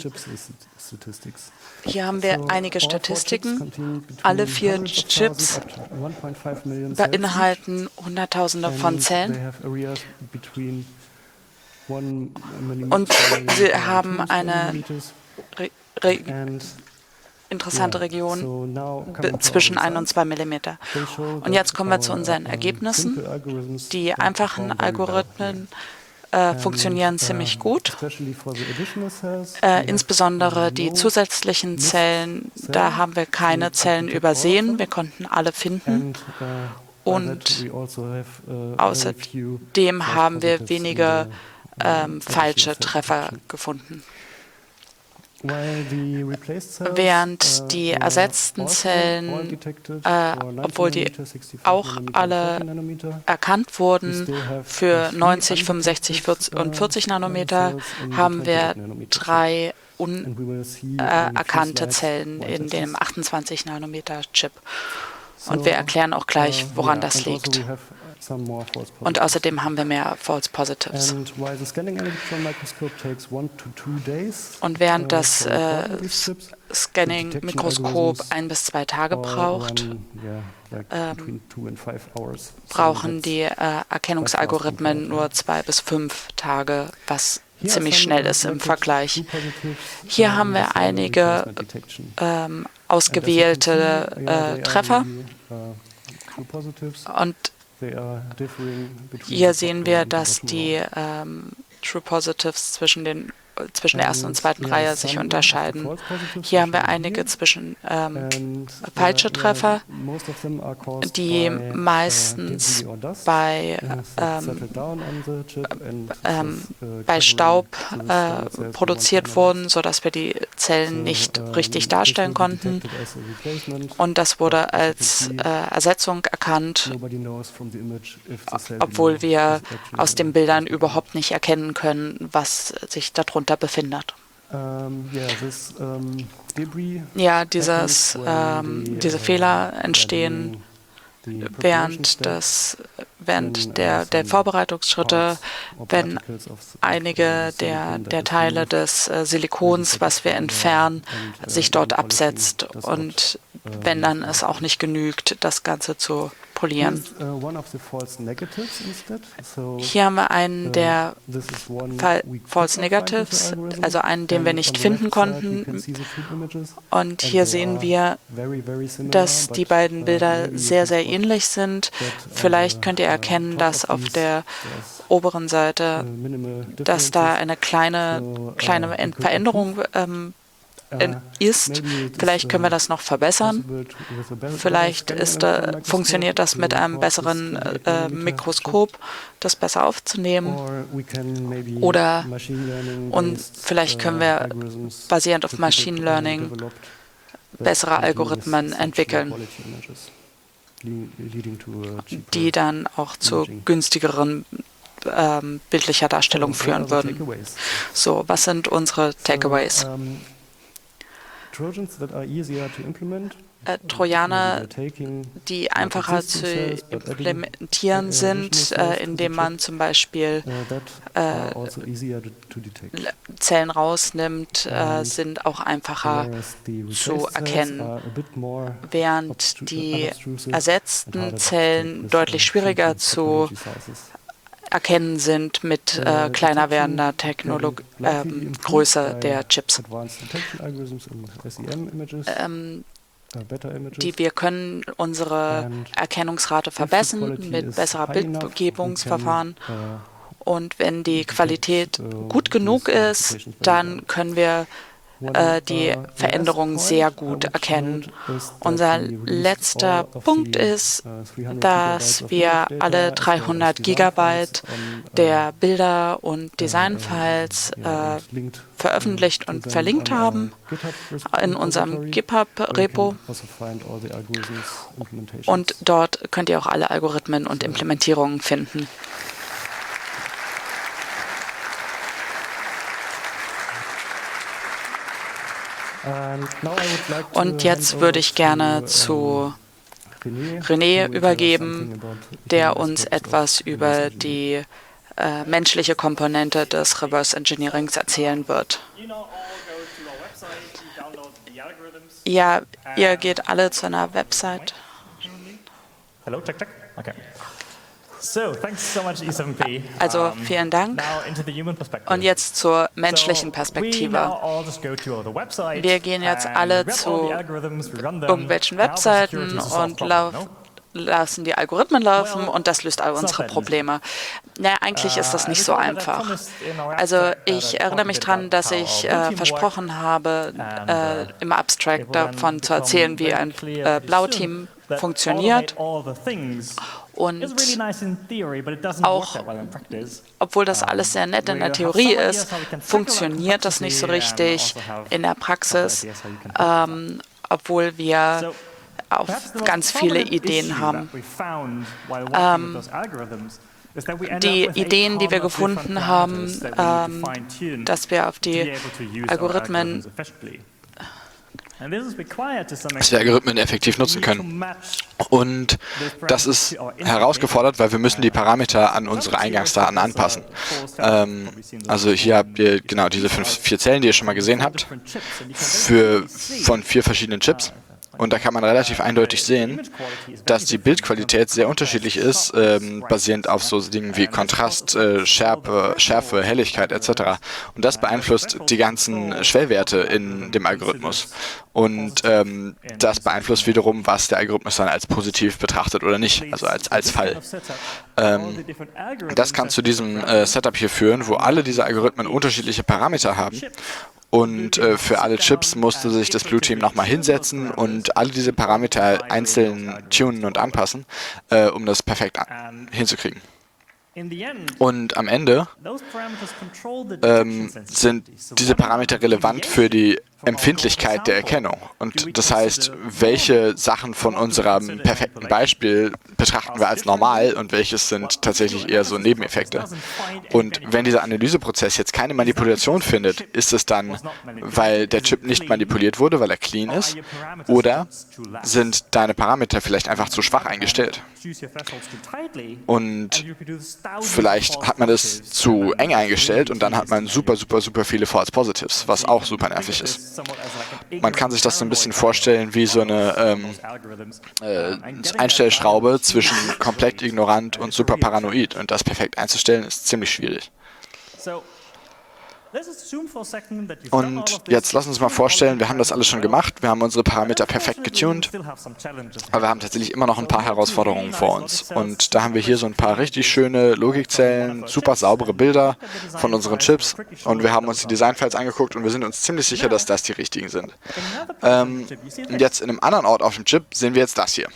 Hier haben wir einige Statistiken. Alle vier Chips beinhalten Hunderttausende von Zellen. Und sie haben eine Re Re interessante Region zwischen ein und zwei Millimeter. Und jetzt kommen wir zu unseren Ergebnissen. Die einfachen Algorithmen äh, funktionieren ziemlich gut. Äh, insbesondere die zusätzlichen Zellen, da haben wir keine Zellen übersehen. Wir konnten alle finden. Und außerdem haben wir wenige ähm, falsche Treffer gefunden. Während die ersetzten Zellen, äh, obwohl die auch alle erkannt wurden, für neunzig, fünfundsechzig und vierzig Nanometer, haben wir drei unerkannte Zellen in dem achtundzwanzig Nanometer Chip. Und wir erklären auch gleich, woran das liegt. Und außerdem haben wir mehr False Positives. Und während das äh, Scanning-Mikroskop ein bis zwei Tage braucht, ähm, brauchen die äh, Erkennungsalgorithmen nur zwei bis fünf Tage, was ziemlich schnell ist im Vergleich. Hier haben wir einige ähm, ausgewählte äh, Treffer. Und hier sehen wir, dass die ähm, True Positives zwischen den zwischen der ersten und zweiten Reihe sich unterscheiden. Hier haben wir einige zwischen ähm, falsche Treffer, die meistens bei, ähm, ähm, bei Staub äh, produziert wurden, sodass wir die Zellen nicht richtig darstellen konnten. Und das wurde als äh, Ersetzung erkannt, obwohl wir aus den Bildern überhaupt nicht erkennen können, was sich darunter befindet. Um, yeah, this, um, ja, dieses, ähm, diese Fehler entstehen während, des, während der, der Vorbereitungsschritte, wenn einige der, der Teile des äh, Silikons, was wir entfernen, sich dort absetzt und wenn dann es auch nicht genügt, das Ganze zu polieren. Hier haben wir einen der False Negatives, also einen, den wir nicht finden konnten. Und hier sehen wir, dass die beiden Bilder sehr, sehr ähnlich sind. Vielleicht könnt ihr erkennen, dass auf der oberen Seite, dass da eine kleine, kleine Veränderung ähm, ist. Vielleicht können wir das noch verbessern. Vielleicht ist, äh, funktioniert das mit einem besseren äh, Mikroskop, das besser aufzunehmen. Oder und vielleicht können wir basierend auf Machine Learning bessere Algorithmen entwickeln, die dann auch zu günstigeren ähm, bildlicher Darstellung führen würden. So, was sind unsere Takeaways? Äh, Trojaner, die einfacher zu implementieren sind, äh, indem man zum Beispiel äh, Zellen rausnimmt, äh, sind auch einfacher zu erkennen, während die ersetzten Zellen deutlich schwieriger zu erkennen sind mit äh, kleiner werdender Technolog äh, Größe der Chips. Ähm, die wir können unsere Erkennungsrate verbessern mit besserer Bildgebungsverfahren. Und wenn die Qualität gut genug ist, dann können wir äh, die Veränderungen sehr gut erkennen. Unser letzter Punkt ist, dass wir alle dreihundert Gigabyte der Bilder und Designfiles äh, veröffentlicht und verlinkt haben in unserem GitHub-Repo. Und dort könnt ihr auch alle Algorithmen und Implementierungen finden. Und jetzt würde ich gerne zu René übergeben, der uns etwas über die äh, menschliche Komponente des Reverse Engineerings erzählen wird. Ja, ihr geht alle zu einer Website. Hallo, check, check. Okay. Also vielen Dank. Und jetzt zur menschlichen Perspektive. Wir gehen jetzt alle zu irgendwelchen Webseiten und laufen lassen die Algorithmen laufen und das löst all unsere Probleme. Naja, eigentlich ist das nicht so einfach. Also ich erinnere mich daran, dass ich äh, versprochen habe, äh, im Abstract davon zu erzählen, wie ein äh, Blauteam funktioniert. Und auch, obwohl das alles sehr nett in der Theorie ist, funktioniert das nicht so richtig in der Praxis, ähm, obwohl wir auf ganz viele Ideen haben. Ähm, die Ideen, die wir gefunden haben, ähm, dass wir auf die Algorithmen dass wir Algorithmen effektiv nutzen können. Und das ist herausgefordert, weil wir müssen die Parameter an unsere Eingangsdaten anpassen. Ähm, also hier habt ihr genau diese fünf, vier Zellen, die ihr schon mal gesehen habt, für, von vier verschiedenen Chips. Und da kann man relativ eindeutig sehen, dass die Bildqualität sehr unterschiedlich ist, ähm, basierend auf so Dingen wie Kontrast, äh, Schärfe, Schärfe, Helligkeit et cetera. Und das beeinflusst die ganzen Schwellwerte in dem Algorithmus. Und ähm, das beeinflusst wiederum, was der Algorithmus dann als positiv betrachtet oder nicht, also als, als Fall. Ähm, das kann zu diesem äh, Setup hier führen, wo alle diese Algorithmen unterschiedliche Parameter haben. Und äh, für alle Chips musste sich das Blue Team nochmal hinsetzen und alle diese Parameter einzeln tunen und anpassen, äh, um das perfekt an hinzukriegen. Und am Ende ähm, sind diese Parameter relevant für die Empfindlichkeit der Erkennung. Und das heißt, welche Sachen von unserem perfekten Beispiel betrachten wir als normal und welches sind tatsächlich eher so Nebeneffekte. Und wenn dieser Analyseprozess jetzt keine Manipulation findet, ist es dann, weil der Chip nicht manipuliert wurde, weil er clean ist, oder sind deine Parameter vielleicht einfach zu schwach eingestellt? Und vielleicht hat man das zu eng eingestellt und dann hat man super, super, super viele False Positives, was auch super nervig ist. Man kann sich das so ein bisschen vorstellen wie so eine ähm, äh, Einstellschraube zwischen komplett ignorant und super paranoid. Und das perfekt einzustellen ist ziemlich schwierig. Und jetzt lass uns mal vorstellen, wir haben das alles schon gemacht, wir haben unsere Parameter perfekt getuned, aber wir haben tatsächlich immer noch ein paar Herausforderungen vor uns. Und da haben wir hier so ein paar richtig schöne Logikzellen, super saubere Bilder von unseren Chips und wir haben uns die Designfiles angeguckt und wir sind uns ziemlich sicher, dass das die richtigen sind. Ähm, jetzt in einem anderen Ort auf dem Chip sehen wir jetzt das hier.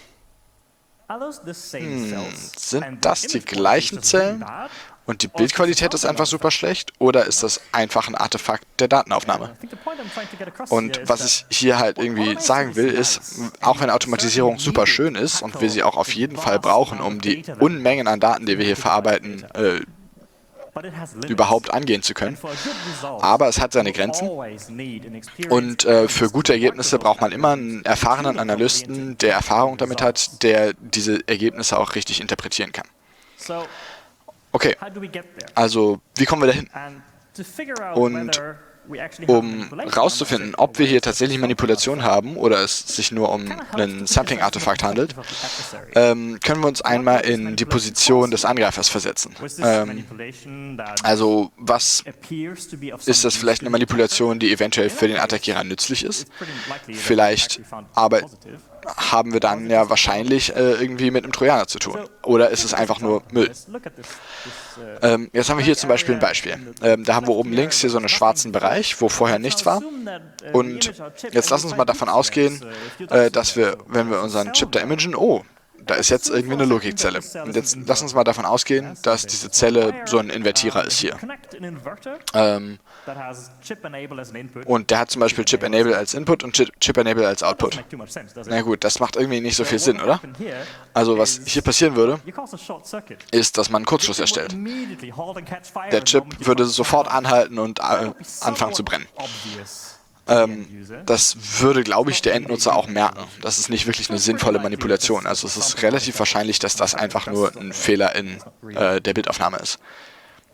Hm, sind das die gleichen Zellen? Und die Bildqualität ist einfach super schlecht, oder ist das einfach ein Artefakt der Datenaufnahme? Und was ich hier halt irgendwie sagen will, ist, auch wenn Automatisierung super schön ist und wir sie auch auf jeden Fall brauchen, um die Unmengen an Daten, die wir hier verarbeiten, äh, überhaupt angehen zu können. Aber es hat seine Grenzen und äh, für gute Ergebnisse braucht man immer einen erfahrenen Analysten, der Erfahrung damit hat, der diese Ergebnisse auch richtig interpretieren kann. Okay, also wie kommen wir dahin? Und um herauszufinden, ob wir hier tatsächlich Manipulation haben oder es sich nur um ein Sampling-Artefakt handelt, ähm, können wir uns einmal in die Position des Angreifers versetzen. Ähm, also was ist das vielleicht eine Manipulation, die eventuell für den Attackierer nützlich ist? Vielleicht aber haben wir dann ja wahrscheinlich äh, irgendwie mit einem Trojaner zu tun. Oder ist es einfach nur Müll? Ähm, jetzt haben wir hier zum Beispiel ein Beispiel. Ähm, da haben wir oben links hier so einen schwarzen Bereich, wo vorher nichts war. Und jetzt lass uns mal davon ausgehen, äh, dass wir, wenn wir unseren Chip da imagen, oh, da ist jetzt irgendwie eine Logikzelle. Und jetzt lass uns mal davon ausgehen, dass diese Zelle so ein Invertierer ist hier. Ähm, und der hat zum Beispiel Chip Enable als Input und Chip, Chip Enable als Output. Na gut, das macht irgendwie nicht so viel Sinn, oder? Also was hier passieren würde, ist, dass man einen Kurzschluss erstellt. Der Chip würde sofort anhalten und äh, anfangen zu brennen. Ähm, das würde, glaube ich, der Endnutzer auch merken. Das ist nicht wirklich eine sinnvolle Manipulation. Also es ist relativ wahrscheinlich, dass das einfach nur ein Fehler in äh, der Bildaufnahme ist.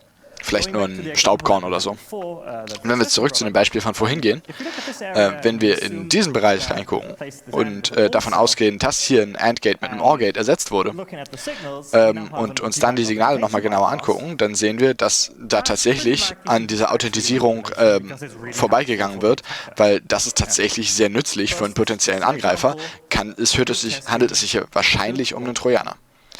vielleicht nur ein Staubkorn oder so. Und wenn wir zurück zu dem Beispiel von vorhin gehen, äh, wenn wir in diesen Bereich reingucken und äh, davon ausgehen, dass hier ein AND-Gate mit einem OR-Gate ersetzt wurde ähm, und uns dann die Signale nochmal genauer angucken, dann sehen wir, dass da tatsächlich an dieser Authentisierung ähm, vorbeigegangen wird, weil das ist tatsächlich sehr nützlich für einen potenziellen Angreifer. Kann, es, hört es sich, handelt es sich hier wahrscheinlich um einen Trojaner.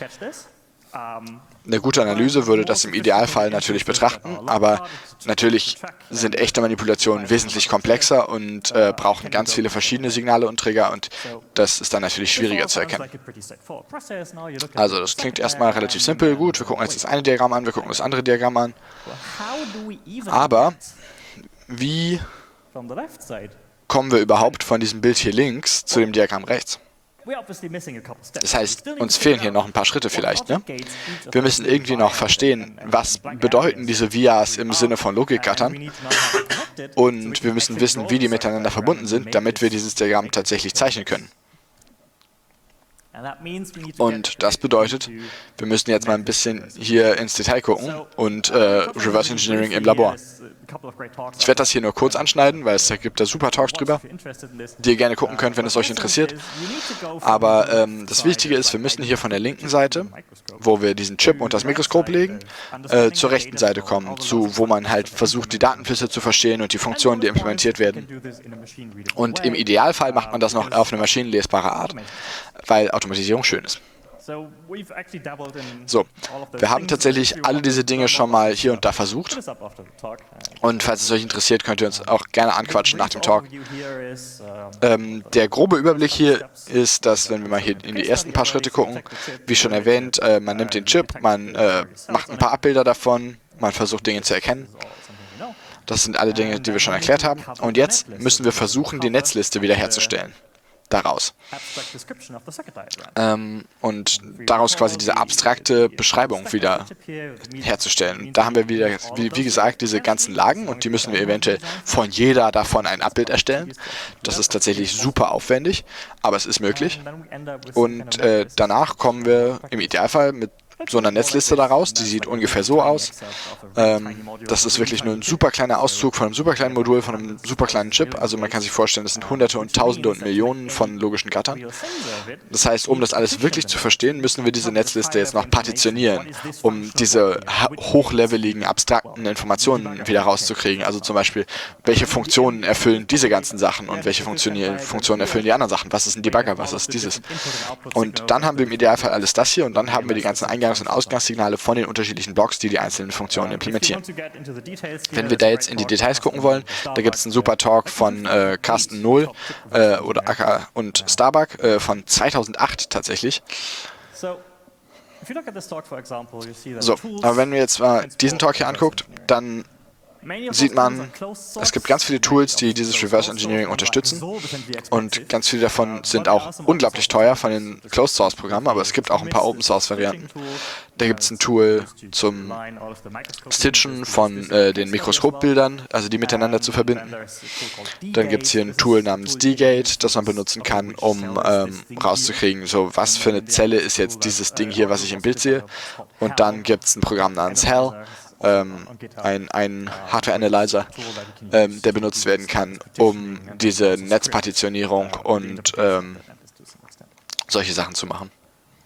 Eine gute Analyse würde das im Idealfall natürlich betrachten, aber natürlich sind echte Manipulationen wesentlich komplexer und äh, brauchen ganz viele verschiedene Signale und Trigger und das ist dann natürlich schwieriger zu erkennen. Also das klingt erstmal relativ simpel. Gut, wir gucken jetzt das eine Diagramm an, wir gucken das andere Diagramm an. Aber wie kommen wir überhaupt von diesem Bild hier links zu dem Diagramm rechts? Das heißt, uns fehlen hier noch ein paar Schritte vielleicht, ne? Wir müssen irgendwie noch verstehen, was bedeuten diese Vias im Sinne von Logikgattern und wir müssen wissen, wie die miteinander verbunden sind, damit wir dieses Diagramm tatsächlich zeichnen können. Und das bedeutet, wir müssen jetzt mal ein bisschen hier ins Detail gucken und äh, Reverse Engineering im Labor. Ich werde das hier nur kurz anschneiden, weil es gibt da super Talks drüber, die ihr gerne gucken könnt, wenn es euch interessiert. Aber ähm, das Wichtige ist, wir müssen hier von der linken Seite, wo wir diesen Chip und das Mikroskop legen, äh, zur rechten Seite kommen, zu, wo man halt versucht, die Datenflüsse zu verstehen und die Funktionen, die implementiert werden. Und im Idealfall macht man das noch auf eine maschinenlesbare Art, weil Automatisierung schön ist. So, wir haben tatsächlich alle diese Dinge schon mal hier und da versucht. Und falls es euch interessiert, könnt ihr uns auch gerne anquatschen nach dem Talk. Ähm, der grobe Überblick hier ist, dass, wenn wir mal hier in die ersten paar Schritte gucken, wie schon erwähnt, äh, man nimmt den Chip, man äh, macht ein paar Abbilder davon, man versucht Dinge zu erkennen. Das sind alle Dinge, die wir schon erklärt haben. Und jetzt müssen wir versuchen, die Netzliste wiederherzustellen. Daraus. Ähm, und daraus quasi diese abstrakte Beschreibung wieder herzustellen. Da haben wir wieder, wie, wie gesagt, diese ganzen Lagen und die müssen wir eventuell von jeder davon ein Abbild erstellen. Das ist tatsächlich super aufwendig, aber es ist möglich. Und äh, danach kommen wir im Idealfall mit so einer Netzliste daraus, die sieht ungefähr so aus. Ähm, das ist wirklich nur ein super kleiner Auszug von einem super kleinen Modul, von einem super kleinen Chip. Also man kann sich vorstellen, das sind Hunderte und Tausende und Millionen von logischen Gattern. Das heißt, um das alles wirklich zu verstehen, müssen wir diese Netzliste jetzt noch partitionieren, um diese hochleveligen, abstrakten Informationen wieder rauszukriegen. Also zum Beispiel, welche Funktionen erfüllen diese ganzen Sachen und welche Funktionen, Funktionen erfüllen die anderen Sachen. Was ist ein Debugger, was ist dieses? Und dann haben wir im Idealfall alles das hier und dann haben wir die ganzen Eingangs- und Ausgangssignale von den unterschiedlichen Blocks, die die einzelnen Funktionen implementieren. Wenn wir da jetzt in die Details gucken wollen, da gibt es einen super Talk von äh, Carsten Null äh, oder Acker und Starbuck äh, von zweitausendacht tatsächlich. So, aber wenn wir jetzt mal diesen Talk hier anguckt, dann sieht man, es gibt ganz viele Tools, die dieses Reverse Engineering unterstützen und ganz viele davon sind auch unglaublich teuer von den Closed Source Programmen, aber es gibt auch ein paar Open Source Varianten. Da gibt es ein Tool zum Stitchen von äh, den Mikroskopbildern, also die miteinander zu verbinden. Dann gibt es hier ein Tool namens D-Gate, das man benutzen kann, um ähm, rauszukriegen, so was für eine Zelle ist jetzt dieses Ding hier, was ich im Bild sehe. Und dann gibt es ein Programm namens Hell, Ähm, ein, ein Hardware-Analyzer, ähm, der benutzt werden kann, um diese Netzpartitionierung und ähm, solche Sachen zu machen.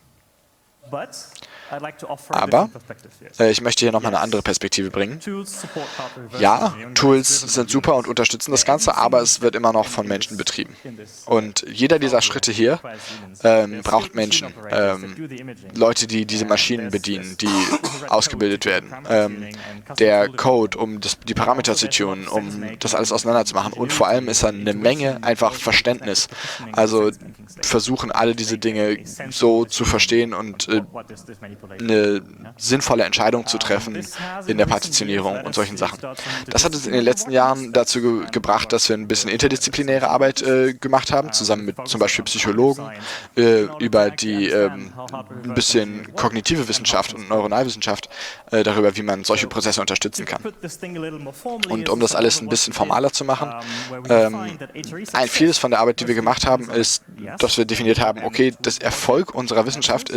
Aber äh, ich möchte hier nochmal eine andere Perspektive bringen. Ja, Tools sind super und unterstützen das Ganze, aber es wird immer noch von Menschen betrieben. Und jeder dieser Schritte hier ähm, braucht Menschen, ähm, Leute, die diese Maschinen bedienen, die ausgebildet werden. Ähm, der Code, um das, die Parameter zu tunen, um das alles auseinanderzumachen. Und vor allem ist da eine Menge einfach Verständnis. Also versuchen alle diese Dinge so zu verstehen und äh, eine sinnvolle Entscheidung zu treffen in der Partitionierung und solchen Sachen. Das hat uns in den letzten Jahren dazu ge gebracht, dass wir ein bisschen interdisziplinäre Arbeit äh, gemacht haben, zusammen mit zum Beispiel Psychologen, äh, über die äh, ein bisschen kognitive Wissenschaft und Neuronalwissenschaft, äh, darüber, wie man solche Prozesse unterstützen kann. Und um das alles ein bisschen formaler zu machen, ähm, ein vieles von der Arbeit, die wir gemacht haben, ist, dass wir definiert haben, okay, das Erfolg unserer Wissenschaft ist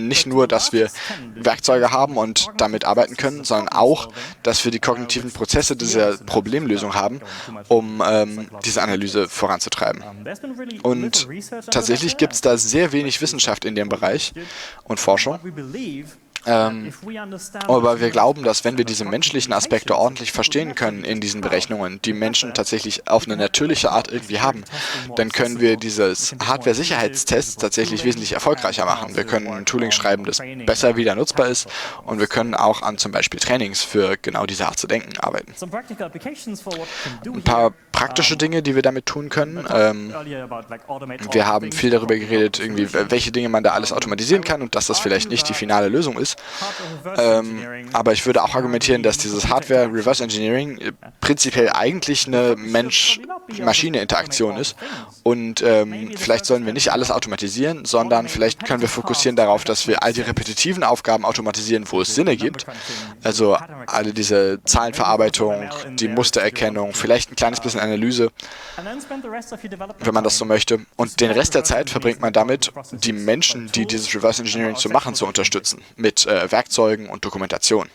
nicht nur, dass wir Werkzeuge haben und damit arbeiten können, sondern auch, dass wir die kognitiven Prozesse dieser Problemlösung haben, um ähm, diese Analyse voranzutreiben. Und tatsächlich gibt es da sehr wenig Wissenschaft in dem Bereich und Forschung. Ähm, aber wir glauben, dass wenn wir diese menschlichen Aspekte ordentlich verstehen können in diesen Berechnungen, die Menschen tatsächlich auf eine natürliche Art irgendwie haben, dann können wir dieses Hardware-Sicherheitstest tatsächlich wesentlich erfolgreicher machen. Wir können ein Tooling schreiben, das besser wieder nutzbar ist, und wir können auch an zum Beispiel Trainings für genau diese Art zu denken arbeiten. Ein paar praktische Dinge, die wir damit tun können. Ähm, wir haben viel darüber geredet, irgendwie, welche Dinge man da alles automatisieren kann und dass das vielleicht nicht die finale Lösung ist. Ähm, aber ich würde auch argumentieren, dass dieses Hardware-Reverse Engineering äh, prinzipiell eigentlich eine Mensch-Maschine-Interaktion ist. Und ähm, vielleicht sollen wir nicht alles automatisieren, sondern vielleicht können wir fokussieren darauf, dass wir all die repetitiven Aufgaben automatisieren, wo es Sinn ergibt. Also alle diese Zahlenverarbeitung, die Mustererkennung, vielleicht ein kleines bisschen Analyse, wenn man das so möchte. Und den Rest der Zeit verbringt man damit, die Menschen, die dieses Reverse Engineering zu machen, zu unterstützen, mit äh, Werkzeugen und Dokumentation.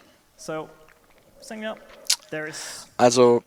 Also,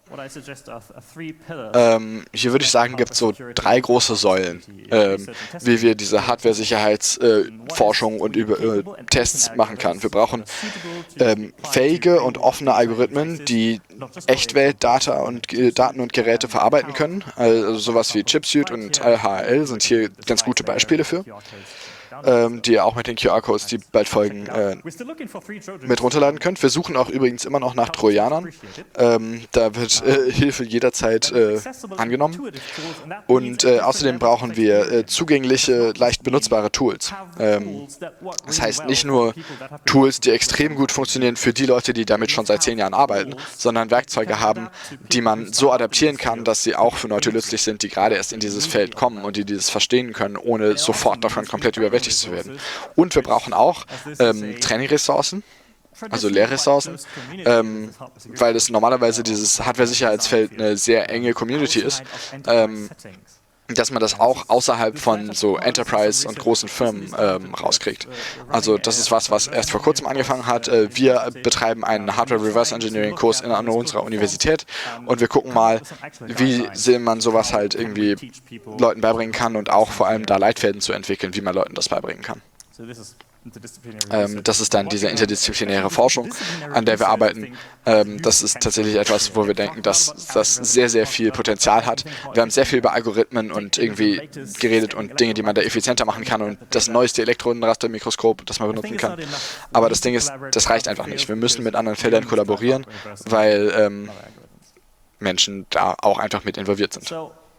ähm, hier würde ich sagen, gibt es so drei große Säulen, ähm, wie wir diese Hardware-Sicherheitsforschung äh, und über, äh, Tests machen können. Wir brauchen ähm, fähige und offene Algorithmen, die Echtwelt-Data und äh, Daten und Geräte verarbeiten können. Also sowas wie Chipsuit und L H L sind hier ganz gute Beispiele für. Ähm, die ihr auch mit den Q R-Codes, die bald folgen, äh, mit runterladen könnt. Wir suchen auch übrigens immer noch nach Trojanern. Ähm, da wird äh, Hilfe jederzeit äh, angenommen. Und äh, außerdem brauchen wir äh, zugängliche, leicht benutzbare Tools. Ähm, das heißt nicht nur Tools, die extrem gut funktionieren für die Leute, die damit schon seit zehn Jahren arbeiten, sondern Werkzeuge haben, die man so adaptieren kann, dass sie auch für Leute nützlich sind, die gerade erst in dieses Feld kommen und die dieses verstehen können, ohne sofort davon komplett überwältigt zu werden. Und wir brauchen auch ähm, Training-Ressourcen, also Lehrressourcen, ähm, weil es normalerweise dieses Hardware-Sicherheitsfeld eine sehr enge Community ist, ähm, dass man das auch außerhalb von so Enterprise und großen Firmen ähm, rauskriegt. Also das ist was, was erst vor kurzem angefangen hat. Äh, wir betreiben einen Hardware-Reverse-Engineering-Kurs in unserer Universität und wir gucken mal, wie man sowas halt irgendwie Leuten beibringen kann und auch vor allem da Leitfäden zu entwickeln, wie man Leuten das beibringen kann. Ähm, das ist dann diese interdisziplinäre Forschung, an der wir arbeiten. Ähm, das ist tatsächlich etwas, wo wir denken, dass das sehr, sehr viel Potenzial hat. Wir haben sehr viel über Algorithmen und irgendwie geredet und Dinge, die man da effizienter machen kann und das neueste Elektronenrastermikroskop, das man benutzen kann. Aber das Ding ist, das reicht einfach nicht. Wir müssen mit anderen Feldern kollaborieren, weil ähm, Menschen da auch einfach mit involviert sind.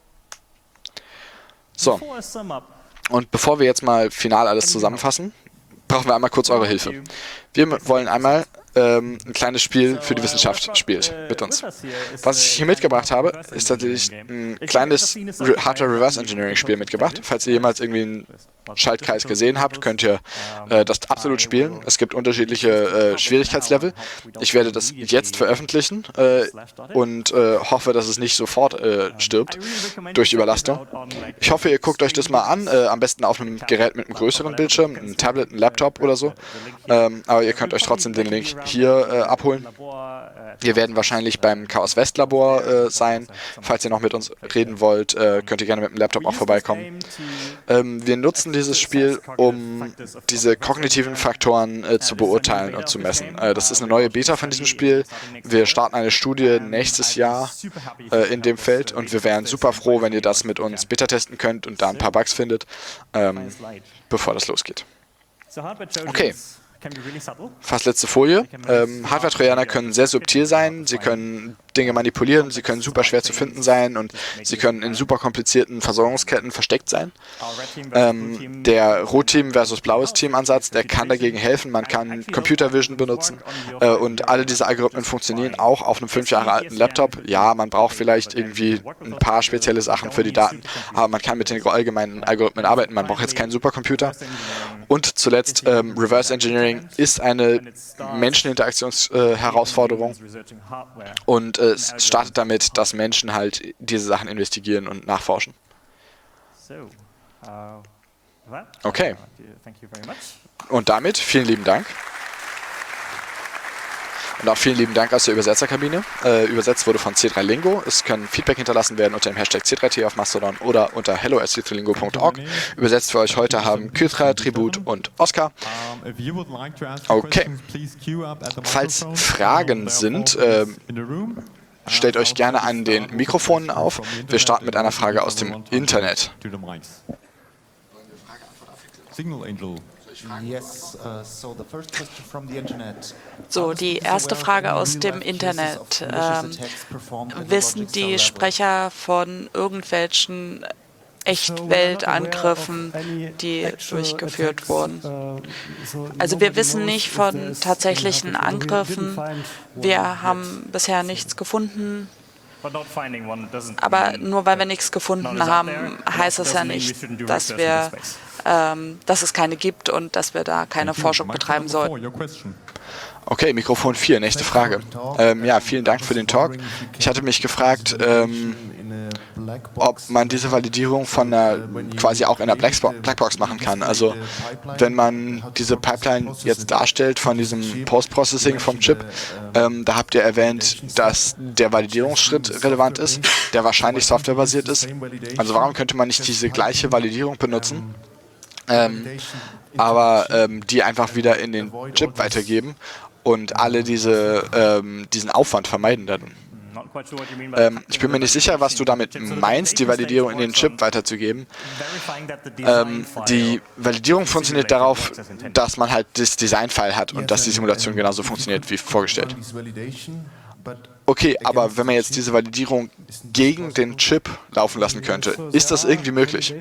So. Und bevor wir jetzt mal final alles zusammenfassen, brauchen wir einmal kurz eure Hilfe. Wir wollen einmal ähm, ein kleines Spiel für die Wissenschaft spielt mit uns. Was ich hier mitgebracht habe, ist tatsächlich ein kleines Hardware-Reverse-Engineering-Spiel mitgebracht. Falls ihr jemals irgendwie einen Schaltkreis gesehen habt, könnt ihr äh, das absolut spielen. Es gibt unterschiedliche äh, Schwierigkeitslevel. Ich werde das jetzt veröffentlichen äh, und äh, hoffe, dass es nicht sofort äh, stirbt durch Überlastung. Ich hoffe, ihr guckt euch das mal an, äh, am besten auf einem Gerät mit einem größeren Bildschirm, ein Tablet, ein Laptop oder so. Ähm, aber ihr könnt euch trotzdem den Link hier äh, abholen. Wir werden wahrscheinlich beim Chaos West Labor äh, sein. Falls ihr noch mit uns reden wollt, äh, könnt ihr gerne mit dem Laptop auch vorbeikommen. Ähm, wir nutzen dieses Spiel, um diese kognitiven Faktoren äh, zu beurteilen und zu messen. Äh, das ist eine neue Beta von diesem Spiel. Wir starten eine Studie nächstes Jahr äh, in dem Feld und wir wären super froh, wenn ihr das mit uns Beta testen könnt und da ein paar Bugs findet, ähm, bevor das losgeht. Okay. Fast letzte Folie. Ähm, Hardware-Trojaner können sehr subtil sein, sie können Dinge manipulieren, sie können super schwer zu finden sein und sie können in super komplizierten Versorgungsketten versteckt sein. Ähm, der Rot-Team versus blaues Team-Ansatz, der kann dagegen helfen. Man kann Computer Vision benutzen äh, und alle diese Algorithmen funktionieren auch auf einem fünf Jahre alten Laptop. Ja, man braucht vielleicht irgendwie ein paar spezielle Sachen für die Daten, aber man kann mit den allgemeinen Algorithmen arbeiten. Man braucht jetzt keinen Supercomputer. Und zuletzt, ähm, Reverse Engineering ist eine Menscheninteraktionsherausforderung äh, und äh, es startet damit, dass Menschen halt diese Sachen investigieren und nachforschen. Okay. Und damit vielen lieben Dank. Und auch vielen lieben Dank aus der Übersetzerkabine. Äh, übersetzt wurde von C drei Lingo. Es können Feedback hinterlassen werden unter dem Hashtag C drei T auf Mastodon oder unter hello at c drei lingo punkt org. Übersetzt für euch heute haben Kythra, Tribut und Oskar. Okay. Falls Fragen sind, äh, stellt euch gerne an den Mikrofonen auf. Wir starten mit einer Frage aus dem Internet. So, die erste Frage aus dem Internet. Ähm, wissen die Sprecher von irgendwelchen Echtweltangriffen, die durchgeführt wurden? Also wir wissen nicht von tatsächlichen Angriffen. Wir haben bisher nichts gefunden. Aber nur weil wir nichts gefunden haben, heißt es ja nicht, dass wir, ähm, dass es keine gibt und dass wir da keine Forschung betreiben sollten. Okay, Mikrofon vier, nächste Frage. Ähm, ja, vielen Dank für den Talk. Ich hatte mich gefragt, ähm, ob man diese Validierung von einer, quasi auch in der Blackbox machen kann. Also wenn man diese Pipeline jetzt darstellt von diesem Post-Processing vom Chip, ähm, da habt ihr erwähnt, dass der Validierungsschritt relevant ist, der wahrscheinlich softwarebasiert ist. Also warum könnte man nicht diese gleiche Validierung benutzen, ähm, aber ähm, die einfach wieder in den Chip weitergeben und alle diese, ähm, diesen Aufwand vermeiden dann? Ähm, ich bin mir nicht sicher, was du damit meinst, die Validierung in den Chip weiterzugeben. Ähm, die Validierung funktioniert darauf, dass man halt das Design-File hat und dass die Simulation genauso funktioniert wie vorgestellt. Okay, aber wenn man jetzt diese Validierung gegen den Chip laufen lassen könnte, ist das irgendwie möglich?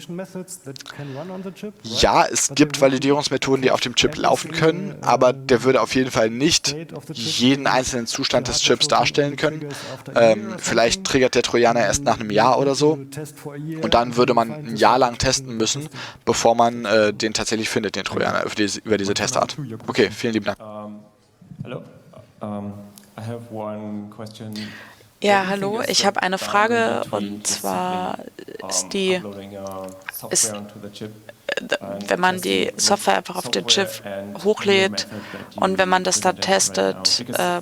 Ja, es gibt Validierungsmethoden, die auf dem Chip laufen können, aber der würde auf jeden Fall nicht jeden einzelnen Zustand des Chips darstellen können. Ähm, vielleicht triggert der Trojaner erst nach einem Jahr oder so und dann würde man ein Jahr lang testen müssen, bevor man äh, den tatsächlich findet, den Trojaner, über diese, über diese Testart. Okay, vielen lieben Dank. Um, hallo. Um I have one question. Ja, hallo, ich habe eine Frage und zwar ist die, ist, wenn man die Software einfach auf den Chip hochlädt und wenn man das dann testet, äh,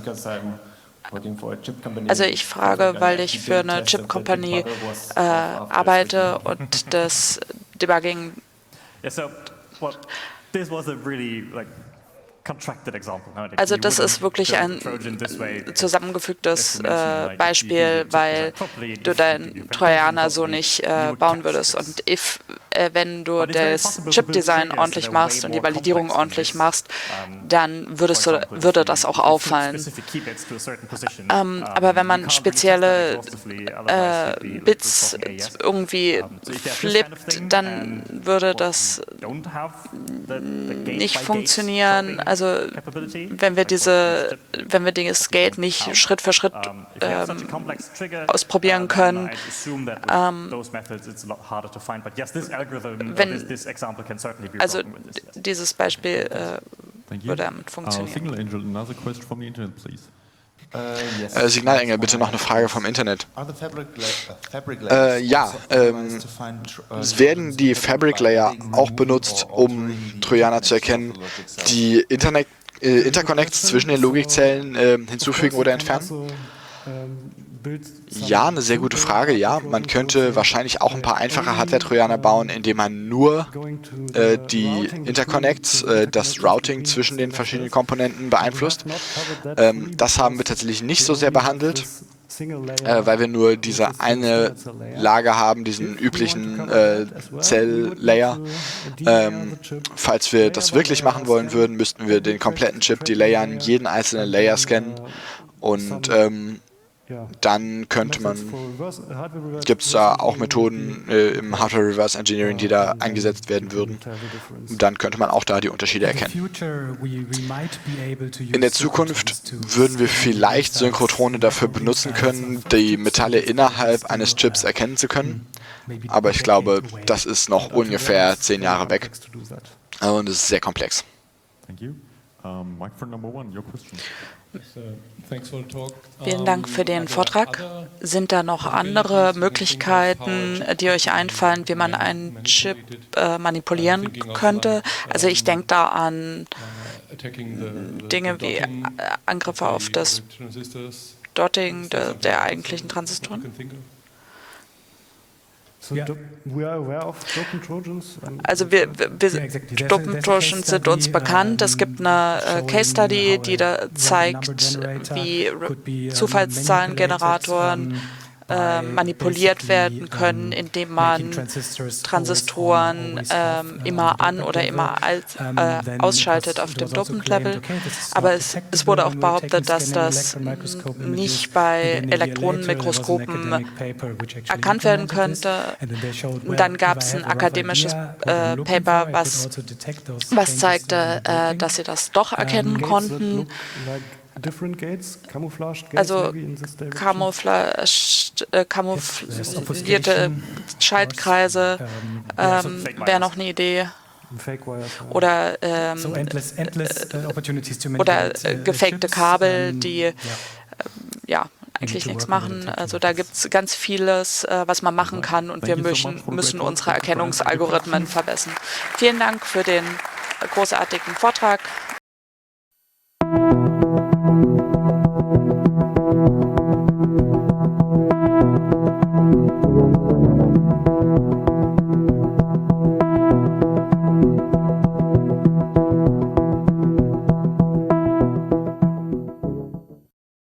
also ich frage, weil ich für eine Chip-Kompanie äh, arbeite und das Debugging Also das ist wirklich ein zusammengefügtes äh, Beispiel, weil du deinen Trojaner so nicht äh, bauen würdest. Und if, äh, wenn du das Chip-Design ordentlich machst und die Validierung ordentlich machst, dann würdest du, würde das auch auffallen. Ähm, aber wenn man spezielle äh, Bits irgendwie flippt, dann würde das nicht funktionieren. Also wenn wir diese, wenn wir das Gate nicht Schritt für Schritt ähm, ausprobieren können, ähm, wenn, also dieses Beispiel äh, würde damit funktionieren. Äh, Signalengel, bitte noch eine Frage vom Internet. Äh, ja, ähm, werden die Fabric Layer auch benutzt, um Trojaner zu erkennen, die Internet, äh, Interconnects zwischen den Logikzellen äh, hinzufügen oder entfernen? Ja, eine sehr gute Frage. Ja, man könnte wahrscheinlich auch ein paar einfache Hardware-Trojaner bauen, indem man nur äh, die Interconnects, äh, das Routing zwischen den verschiedenen Komponenten beeinflusst. Ähm, das haben wir tatsächlich nicht so sehr behandelt, äh, weil wir nur diese eine Lager haben, diesen üblichen äh, Cell-Layer. Ähm, falls wir das wirklich machen wollen würden, müssten wir den kompletten Chip, die Layern, jeden einzelnen Layer scannen und ähm, dann könnte man, gibt es da auch Methoden äh, im Hardware Reverse Engineering, die da eingesetzt werden würden. Dann könnte man auch da die Unterschiede erkennen. In der Zukunft würden wir vielleicht Synchrotrone dafür benutzen können, die Metalle innerhalb eines Chips erkennen zu können. Aber ich glaube, das ist noch ungefähr zehn Jahre weg. Und es ist sehr komplex. Vielen Dank für den Vortrag. Sind da noch andere Möglichkeiten, die euch einfallen, wie man einen Chip äh, manipulieren könnte? Also ich denke da an Dinge wie Angriffe auf das Dotting der, der eigentlichen Transistoren. Also wir, wir Dopen-Trojans sind uns bekannt. Es gibt eine äh, Case Study, die da zeigt, wie Zufallszahlengeneratoren äh, manipuliert werden können, indem man Transistoren äh, immer an- oder immer als, äh, ausschaltet auf dem Dopant-Level. Aber es, es wurde auch behauptet, dass das nicht bei Elektronenmikroskopen erkannt werden könnte. Dann gab es ein akademisches äh, Paper, was, was zeigte, äh, dass sie das doch erkennen konnten. Also kamouflierte Schaltkreise ähm, wäre noch eine Idee. Oder, ähm, oder äh, gefakte Kabel, die äh, ja eigentlich nichts machen. Also da gibt es ganz vieles, äh, was man machen kann, und wir müssen, müssen unsere Erkennungsalgorithmen verbessern. Vielen Dank für den großartigen Vortrag.